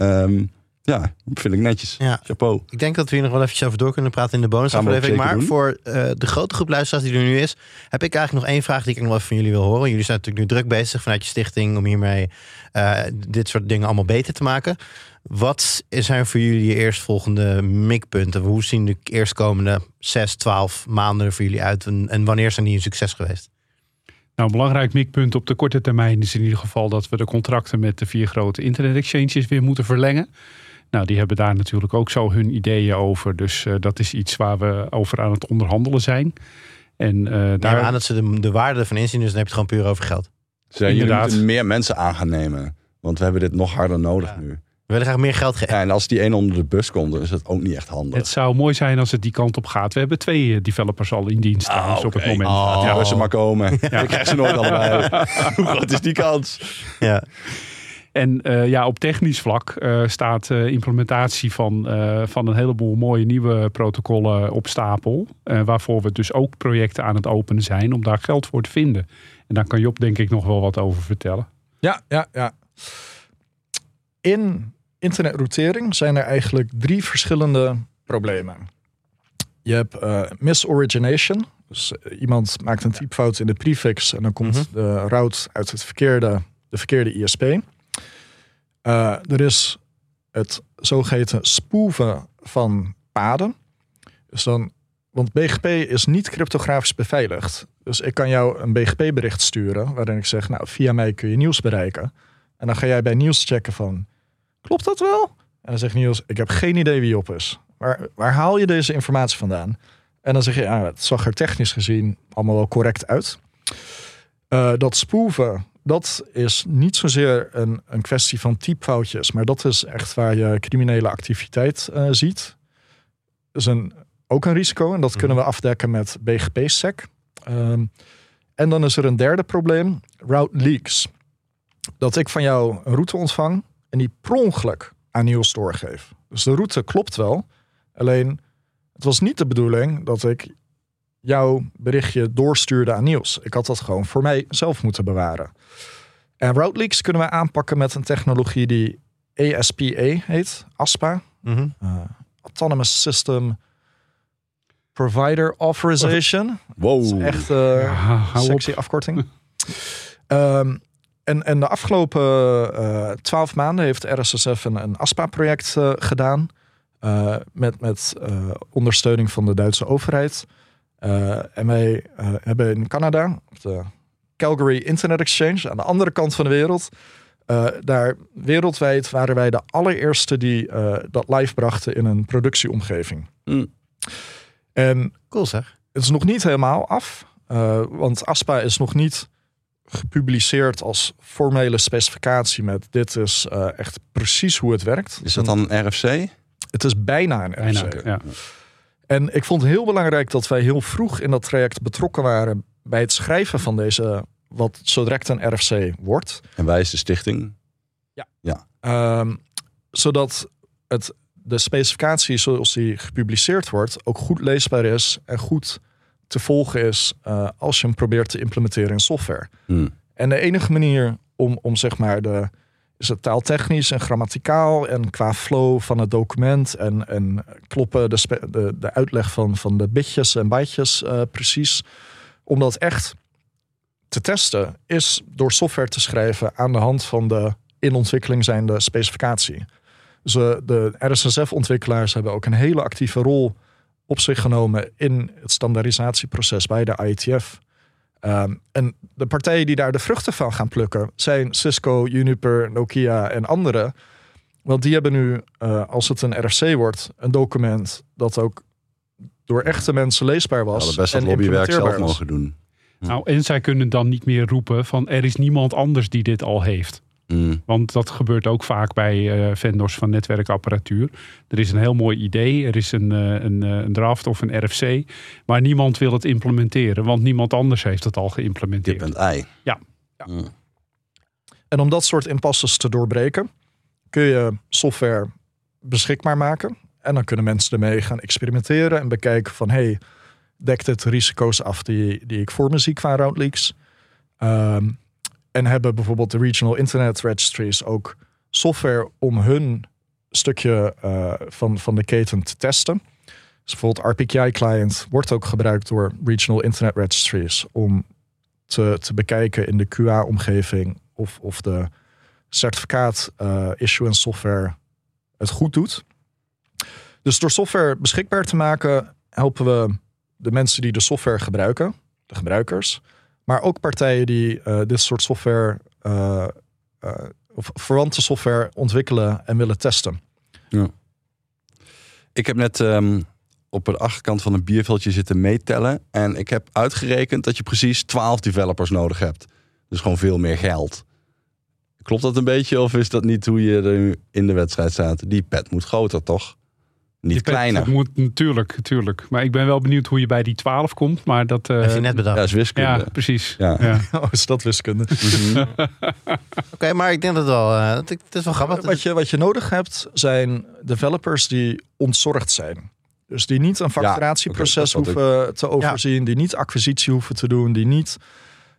Vind ik netjes. Ja. Chapeau. Ik denk dat we hier nog wel eventjes over door kunnen praten in de bonusaflevering. Maar voor de grote groep luisteraars die er nu is, heb ik eigenlijk nog één vraag die ik nog wel even van jullie wil horen. Jullie zijn natuurlijk nu druk bezig vanuit je stichting om hiermee dit soort dingen allemaal beter te maken. Wat zijn voor jullie je eerstvolgende mikpunten? Hoe zien de eerstkomende 6, 12 maanden er voor jullie uit? En wanneer zijn die een succes geweest? Nou, een belangrijk mikpunt op de korte termijn is in ieder geval dat we de contracten met de 4 grote internet exchanges weer moeten verlengen. Nou, die hebben daar natuurlijk ook zo hun ideeën over. Dus dat is iets waar we over aan het onderhandelen zijn. En daar aan dat ze de waarde ervan inzien, dus dan heb je het gewoon puur over geld. Jullie moeten meer mensen aan gaan nemen. Want we hebben dit nog harder nodig nu. We willen graag meer geld geven. Ja, en als die ene onder de bus komt, dan is dat ook niet echt handig. Het zou mooi zijn als het die kant op gaat. We hebben 2 developers al in dienst op het moment. Ja, ze maar komen. Ik krijg ze nooit allebei. Hoe groot is die kans? Ja. En op technisch vlak staat implementatie van een heleboel mooie nieuwe protocollen op stapel. Waarvoor we dus ook projecten aan het openen zijn om daar geld voor te vinden. En daar kan Job denk ik nog wel wat over vertellen. Ja. In internetroutering zijn er eigenlijk 3 verschillende problemen. Je hebt misorigination. Dus iemand maakt een typfout in de prefix en dan komt de route uit de verkeerde ISP. Er is het zogeheten spoeven van paden. Dus want BGP is niet cryptografisch beveiligd. Dus ik kan jou een BGP-bericht sturen waarin ik zeg, nou, via mij kun je Niels bereiken. En dan ga jij bij Niels checken van, klopt dat wel? En dan zegt Niels, ik heb geen idee wie Job is. Waar haal je deze informatie vandaan? En dan zeg je, het zag er technisch gezien allemaal wel correct uit. Dat spoeven, dat is niet zozeer een kwestie van typfoutjes, maar dat is echt waar je criminele activiteit ziet. Dat is ook een risico en dat kunnen we afdekken met BGP-sec. En dan is er een derde probleem, route leaks. Dat ik van jou een route ontvang en die per ongeluk aan Niels doorgeef. Dus de route klopt wel, alleen het was niet de bedoeling dat ik jouw berichtje doorstuurde aan Niels. Ik had dat gewoon voor mij zelf moeten bewaren. En route leaks kunnen we aanpakken met een technologie die ASPA heet, ASPA. Autonomous System Provider Authorization. Wow. Dat is echt sexy afkorting. En de afgelopen 12 maanden heeft RSSF een ASPA-project gedaan. Met ondersteuning van de Duitse overheid. En wij hebben in Canada, op de Calgary Internet Exchange, aan de andere kant van de wereld. Daar wereldwijd waren wij de allereerste die dat live brachten in een productieomgeving. En cool zeg. Het is nog niet helemaal af. Want ASPA is nog niet gepubliceerd als formele specificatie met dit is echt precies hoe het werkt. Is dat dan een RFC? Het is bijna een RFC. Ja. En ik vond het heel belangrijk dat wij heel vroeg in dat traject betrokken waren bij het schrijven van deze, wat zo direct een RFC wordt. En wij is de stichting? Ja. Zodat de specificatie zoals die gepubliceerd wordt ook goed leesbaar is en goed te volgen is als je hem probeert te implementeren in software. En de enige manier om zeg maar is het taaltechnisch en grammaticaal en qua flow van het document en kloppen de uitleg van de bitjes en bytes precies. Om dat echt te testen is door software te schrijven aan de hand van de in ontwikkeling zijnde specificatie. Dus de RSSF-ontwikkelaars hebben ook een hele actieve rol op zich genomen in het standaardisatieproces bij de IETF. En de partijen die daar de vruchten van gaan plukken zijn Cisco, Juniper, Nokia en anderen. Want die hebben nu, als het een RFC wordt, een document dat ook door echte mensen leesbaar was. Ja, best wat lobbywerk zelf mogen doen. Nou, en zij kunnen dan niet meer roepen van er is niemand anders die dit al heeft. Want dat gebeurt ook vaak bij vendors van netwerkapparatuur. Er is een heel mooi idee, er is een draft of een RFC, maar niemand wil het implementeren, want niemand anders heeft het al geïmplementeerd. Kip en ei. Ja. En om dat soort impasses te doorbreken, kun je software beschikbaar maken. En dan kunnen mensen ermee gaan experimenteren en bekijken van dekt het risico's af die ik voor me zie qua route leaks. En hebben bijvoorbeeld de Regional Internet Registries ook software om hun stukje van de keten te testen. Dus bijvoorbeeld RPKI-client wordt ook gebruikt door Regional Internet Registries om te bekijken in de QA-omgeving of de certificaat issuance software het goed doet. Dus door software beschikbaar te maken helpen we de mensen die de software gebruiken, de gebruikers, maar ook partijen die dit soort software of verwante software ontwikkelen en willen testen. Ja. Ik heb net op de achterkant van een bierveldje zitten meetellen. En ik heb uitgerekend dat je precies 12 developers nodig hebt. Dus gewoon veel meer geld. Klopt dat een beetje of is dat niet hoe je er in de wedstrijd staat? Die pet moet groter, toch? Niet kleiner. Dat moet natuurlijk. Maar ik ben wel benieuwd hoe je bij die 12 komt. Maar dat heb je net bedacht. Ja, is wiskunde. Ja, precies. Ja. Ja. Oh, is dat wiskunde? Oké, maar ik denk dat wel. Het is wel grappig. Wat je nodig hebt zijn developers die ontzorgd zijn. Dus die niet een facturatieproces hoeven te overzien. Die niet acquisitie hoeven te doen. Die niet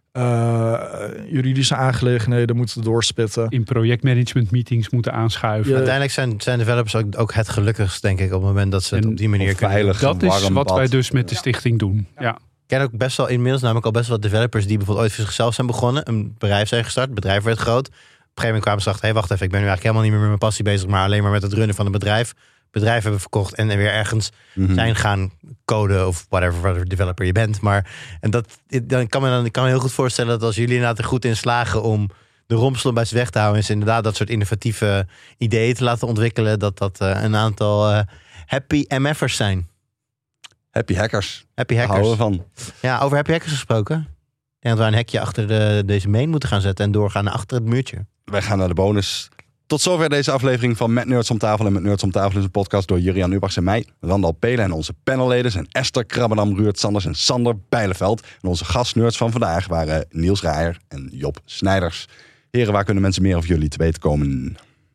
Juridische aangelegenheden moeten doorspitten. In projectmanagement meetings moeten aanschuiven. Uiteindelijk zijn developers ook het gelukkigst, denk ik, op het moment dat ze het op die manier kunnen. Veilig, Dat is warm wat bad. wij dus met de stichting doen. Ja. Ik ken ook best wel inmiddels namelijk al best wel developers die bijvoorbeeld ooit voor zichzelf zijn begonnen. Een bedrijf zijn gestart, het bedrijf werd groot. Op een gegeven moment kwamen ze achter, wacht even, ik ben nu eigenlijk helemaal niet meer met mijn passie bezig, maar alleen maar met het runnen van een bedrijf. Bedrijf hebben verkocht en weer ergens zijn gaan coden of whatever developer je bent. Maar en dan kan me heel goed voorstellen dat als jullie inderdaad er goed in slagen om de rompslomp bij ze weg te houden, is inderdaad dat soort innovatieve ideeën te laten ontwikkelen, dat een aantal happy MF'ers zijn. Happy hackers. Happy hackers. Houden we van. Ja, over happy hackers gesproken. Ik denk dat we een hekje achter deze main moeten gaan zetten en doorgaan naar achter het muurtje. Wij gaan naar de bonus. Tot zover deze aflevering van Met Nerds om tafel. En Met Nerds om tafel is een podcast door Juriaan Ubachs en mij, Randal Pelen. En onze panelleden zijn Esther Krabbendam, Ruurt Sanders en Sander Bijleveld. En onze gastnerds van vandaag waren Niels Raaier en Job Snijders. Heren, waar kunnen mensen meer over jullie te weten komen?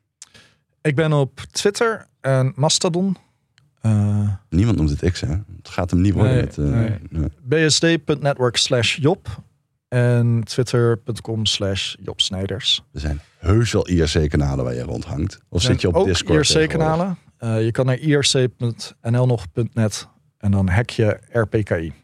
Ik ben op Twitter en Mastodon. Niemand noemt het X, hè? Het gaat hem niet worden. Nee. bsd.network/Job en twitter.com/Job Snijders. Er zijn heus wel IRC-kanalen waar je rondhangt. Of zit je op Discord? IRC-kanalen. Je kan naar irc.nl-net en dan hack je RPKI.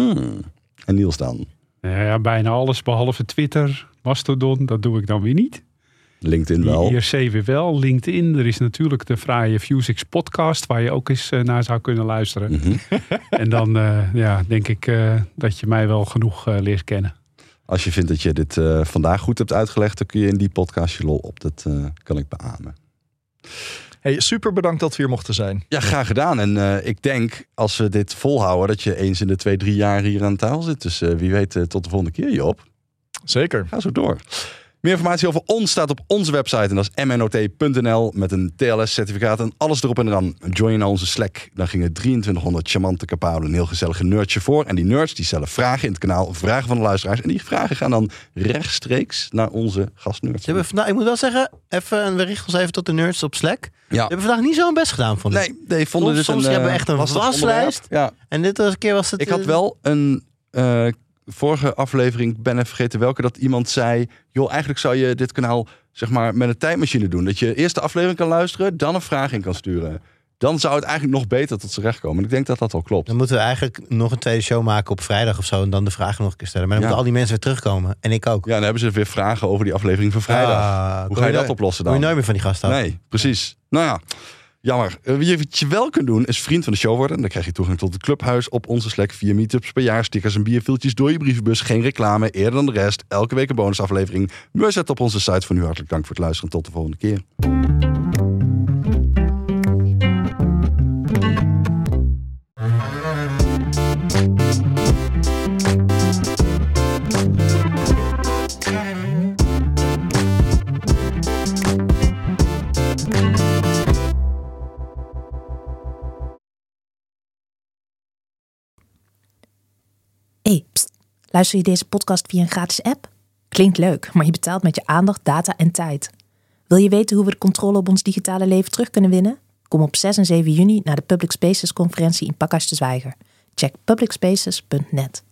En Niels dan? Ja, bijna alles behalve Twitter, Mastodon, dat doe ik dan weer niet. LinkedIn wel. IRC weer wel, LinkedIn. Er is natuurlijk de fraaie Vuzix podcast waar je ook eens naar zou kunnen luisteren. En dan denk ik dat je mij wel genoeg leert kennen. Als je vindt dat je dit vandaag goed hebt uitgelegd, dan kun je in die podcast je lol op. Dat kan ik beamen. Hey, super bedankt dat we hier mochten zijn. Ja, graag gedaan. En ik denk, als we dit volhouden, dat je eens in de 2-3 jaar hier aan tafel zit. Dus wie weet tot de volgende keer, Job. Zeker. Ga zo door. Meer informatie over ons staat op onze website. En dat is mnot.nl met een TLS-certificaat en alles erop en eraan. Join je naar onze Slack. Dan gingen 2300 charmante kapalen een heel gezellige nerdje voor. En die nerds die stellen vragen in het kanaal. Vragen van de luisteraars. En die vragen gaan dan rechtstreeks naar onze gastnerds. Ik moet wel zeggen, we richten ons even tot de nerds op Slack. Ja. We hebben vandaag niet zo'n best gedaan, vond ik. Nee, vonden dit soms hebben we echt een waslijst. Ja. En dit was een keer was het... Ik had wel een vorige aflevering, ik ben even vergeten welke, dat iemand zei, joh, eigenlijk zou je dit kanaal zeg maar met een tijdmachine doen. Dat je eerst de aflevering kan luisteren, dan een vraag in kan sturen. Dan zou het eigenlijk nog beter tot z'n recht komen. En ik denk dat dat wel klopt. Dan moeten we eigenlijk nog een tweede show maken op vrijdag of zo. En dan de vragen nog een keer stellen. Maar dan moeten al die mensen weer terugkomen. En ik ook. Ja, dan hebben ze weer vragen over die aflevering van vrijdag. Hoe ga je dat oplossen dan? Moet je nooit meer van die gasten af. Nee, precies. Nou ja, jammer. Wat je wel kunt doen, is vriend van de show worden. Dan krijg je toegang tot het clubhuis op onze Slack. 4 meetups per jaar, stickers en bierviltjes door je brievenbus. Geen reclame, eerder dan de rest. Elke week een bonusaflevering. We zetten op onze site. Voor nu hartelijk dank voor het luisteren. Tot de volgende keer. Hey, pst, luister je deze podcast via een gratis app? Klinkt leuk, maar je betaalt met je aandacht, data en tijd. Wil je weten hoe we de controle op ons digitale leven terug kunnen winnen? Kom op 6 en 7 juni naar de Public Spaces conferentie in Pakhuis de Zwijger. Check publicspaces.net.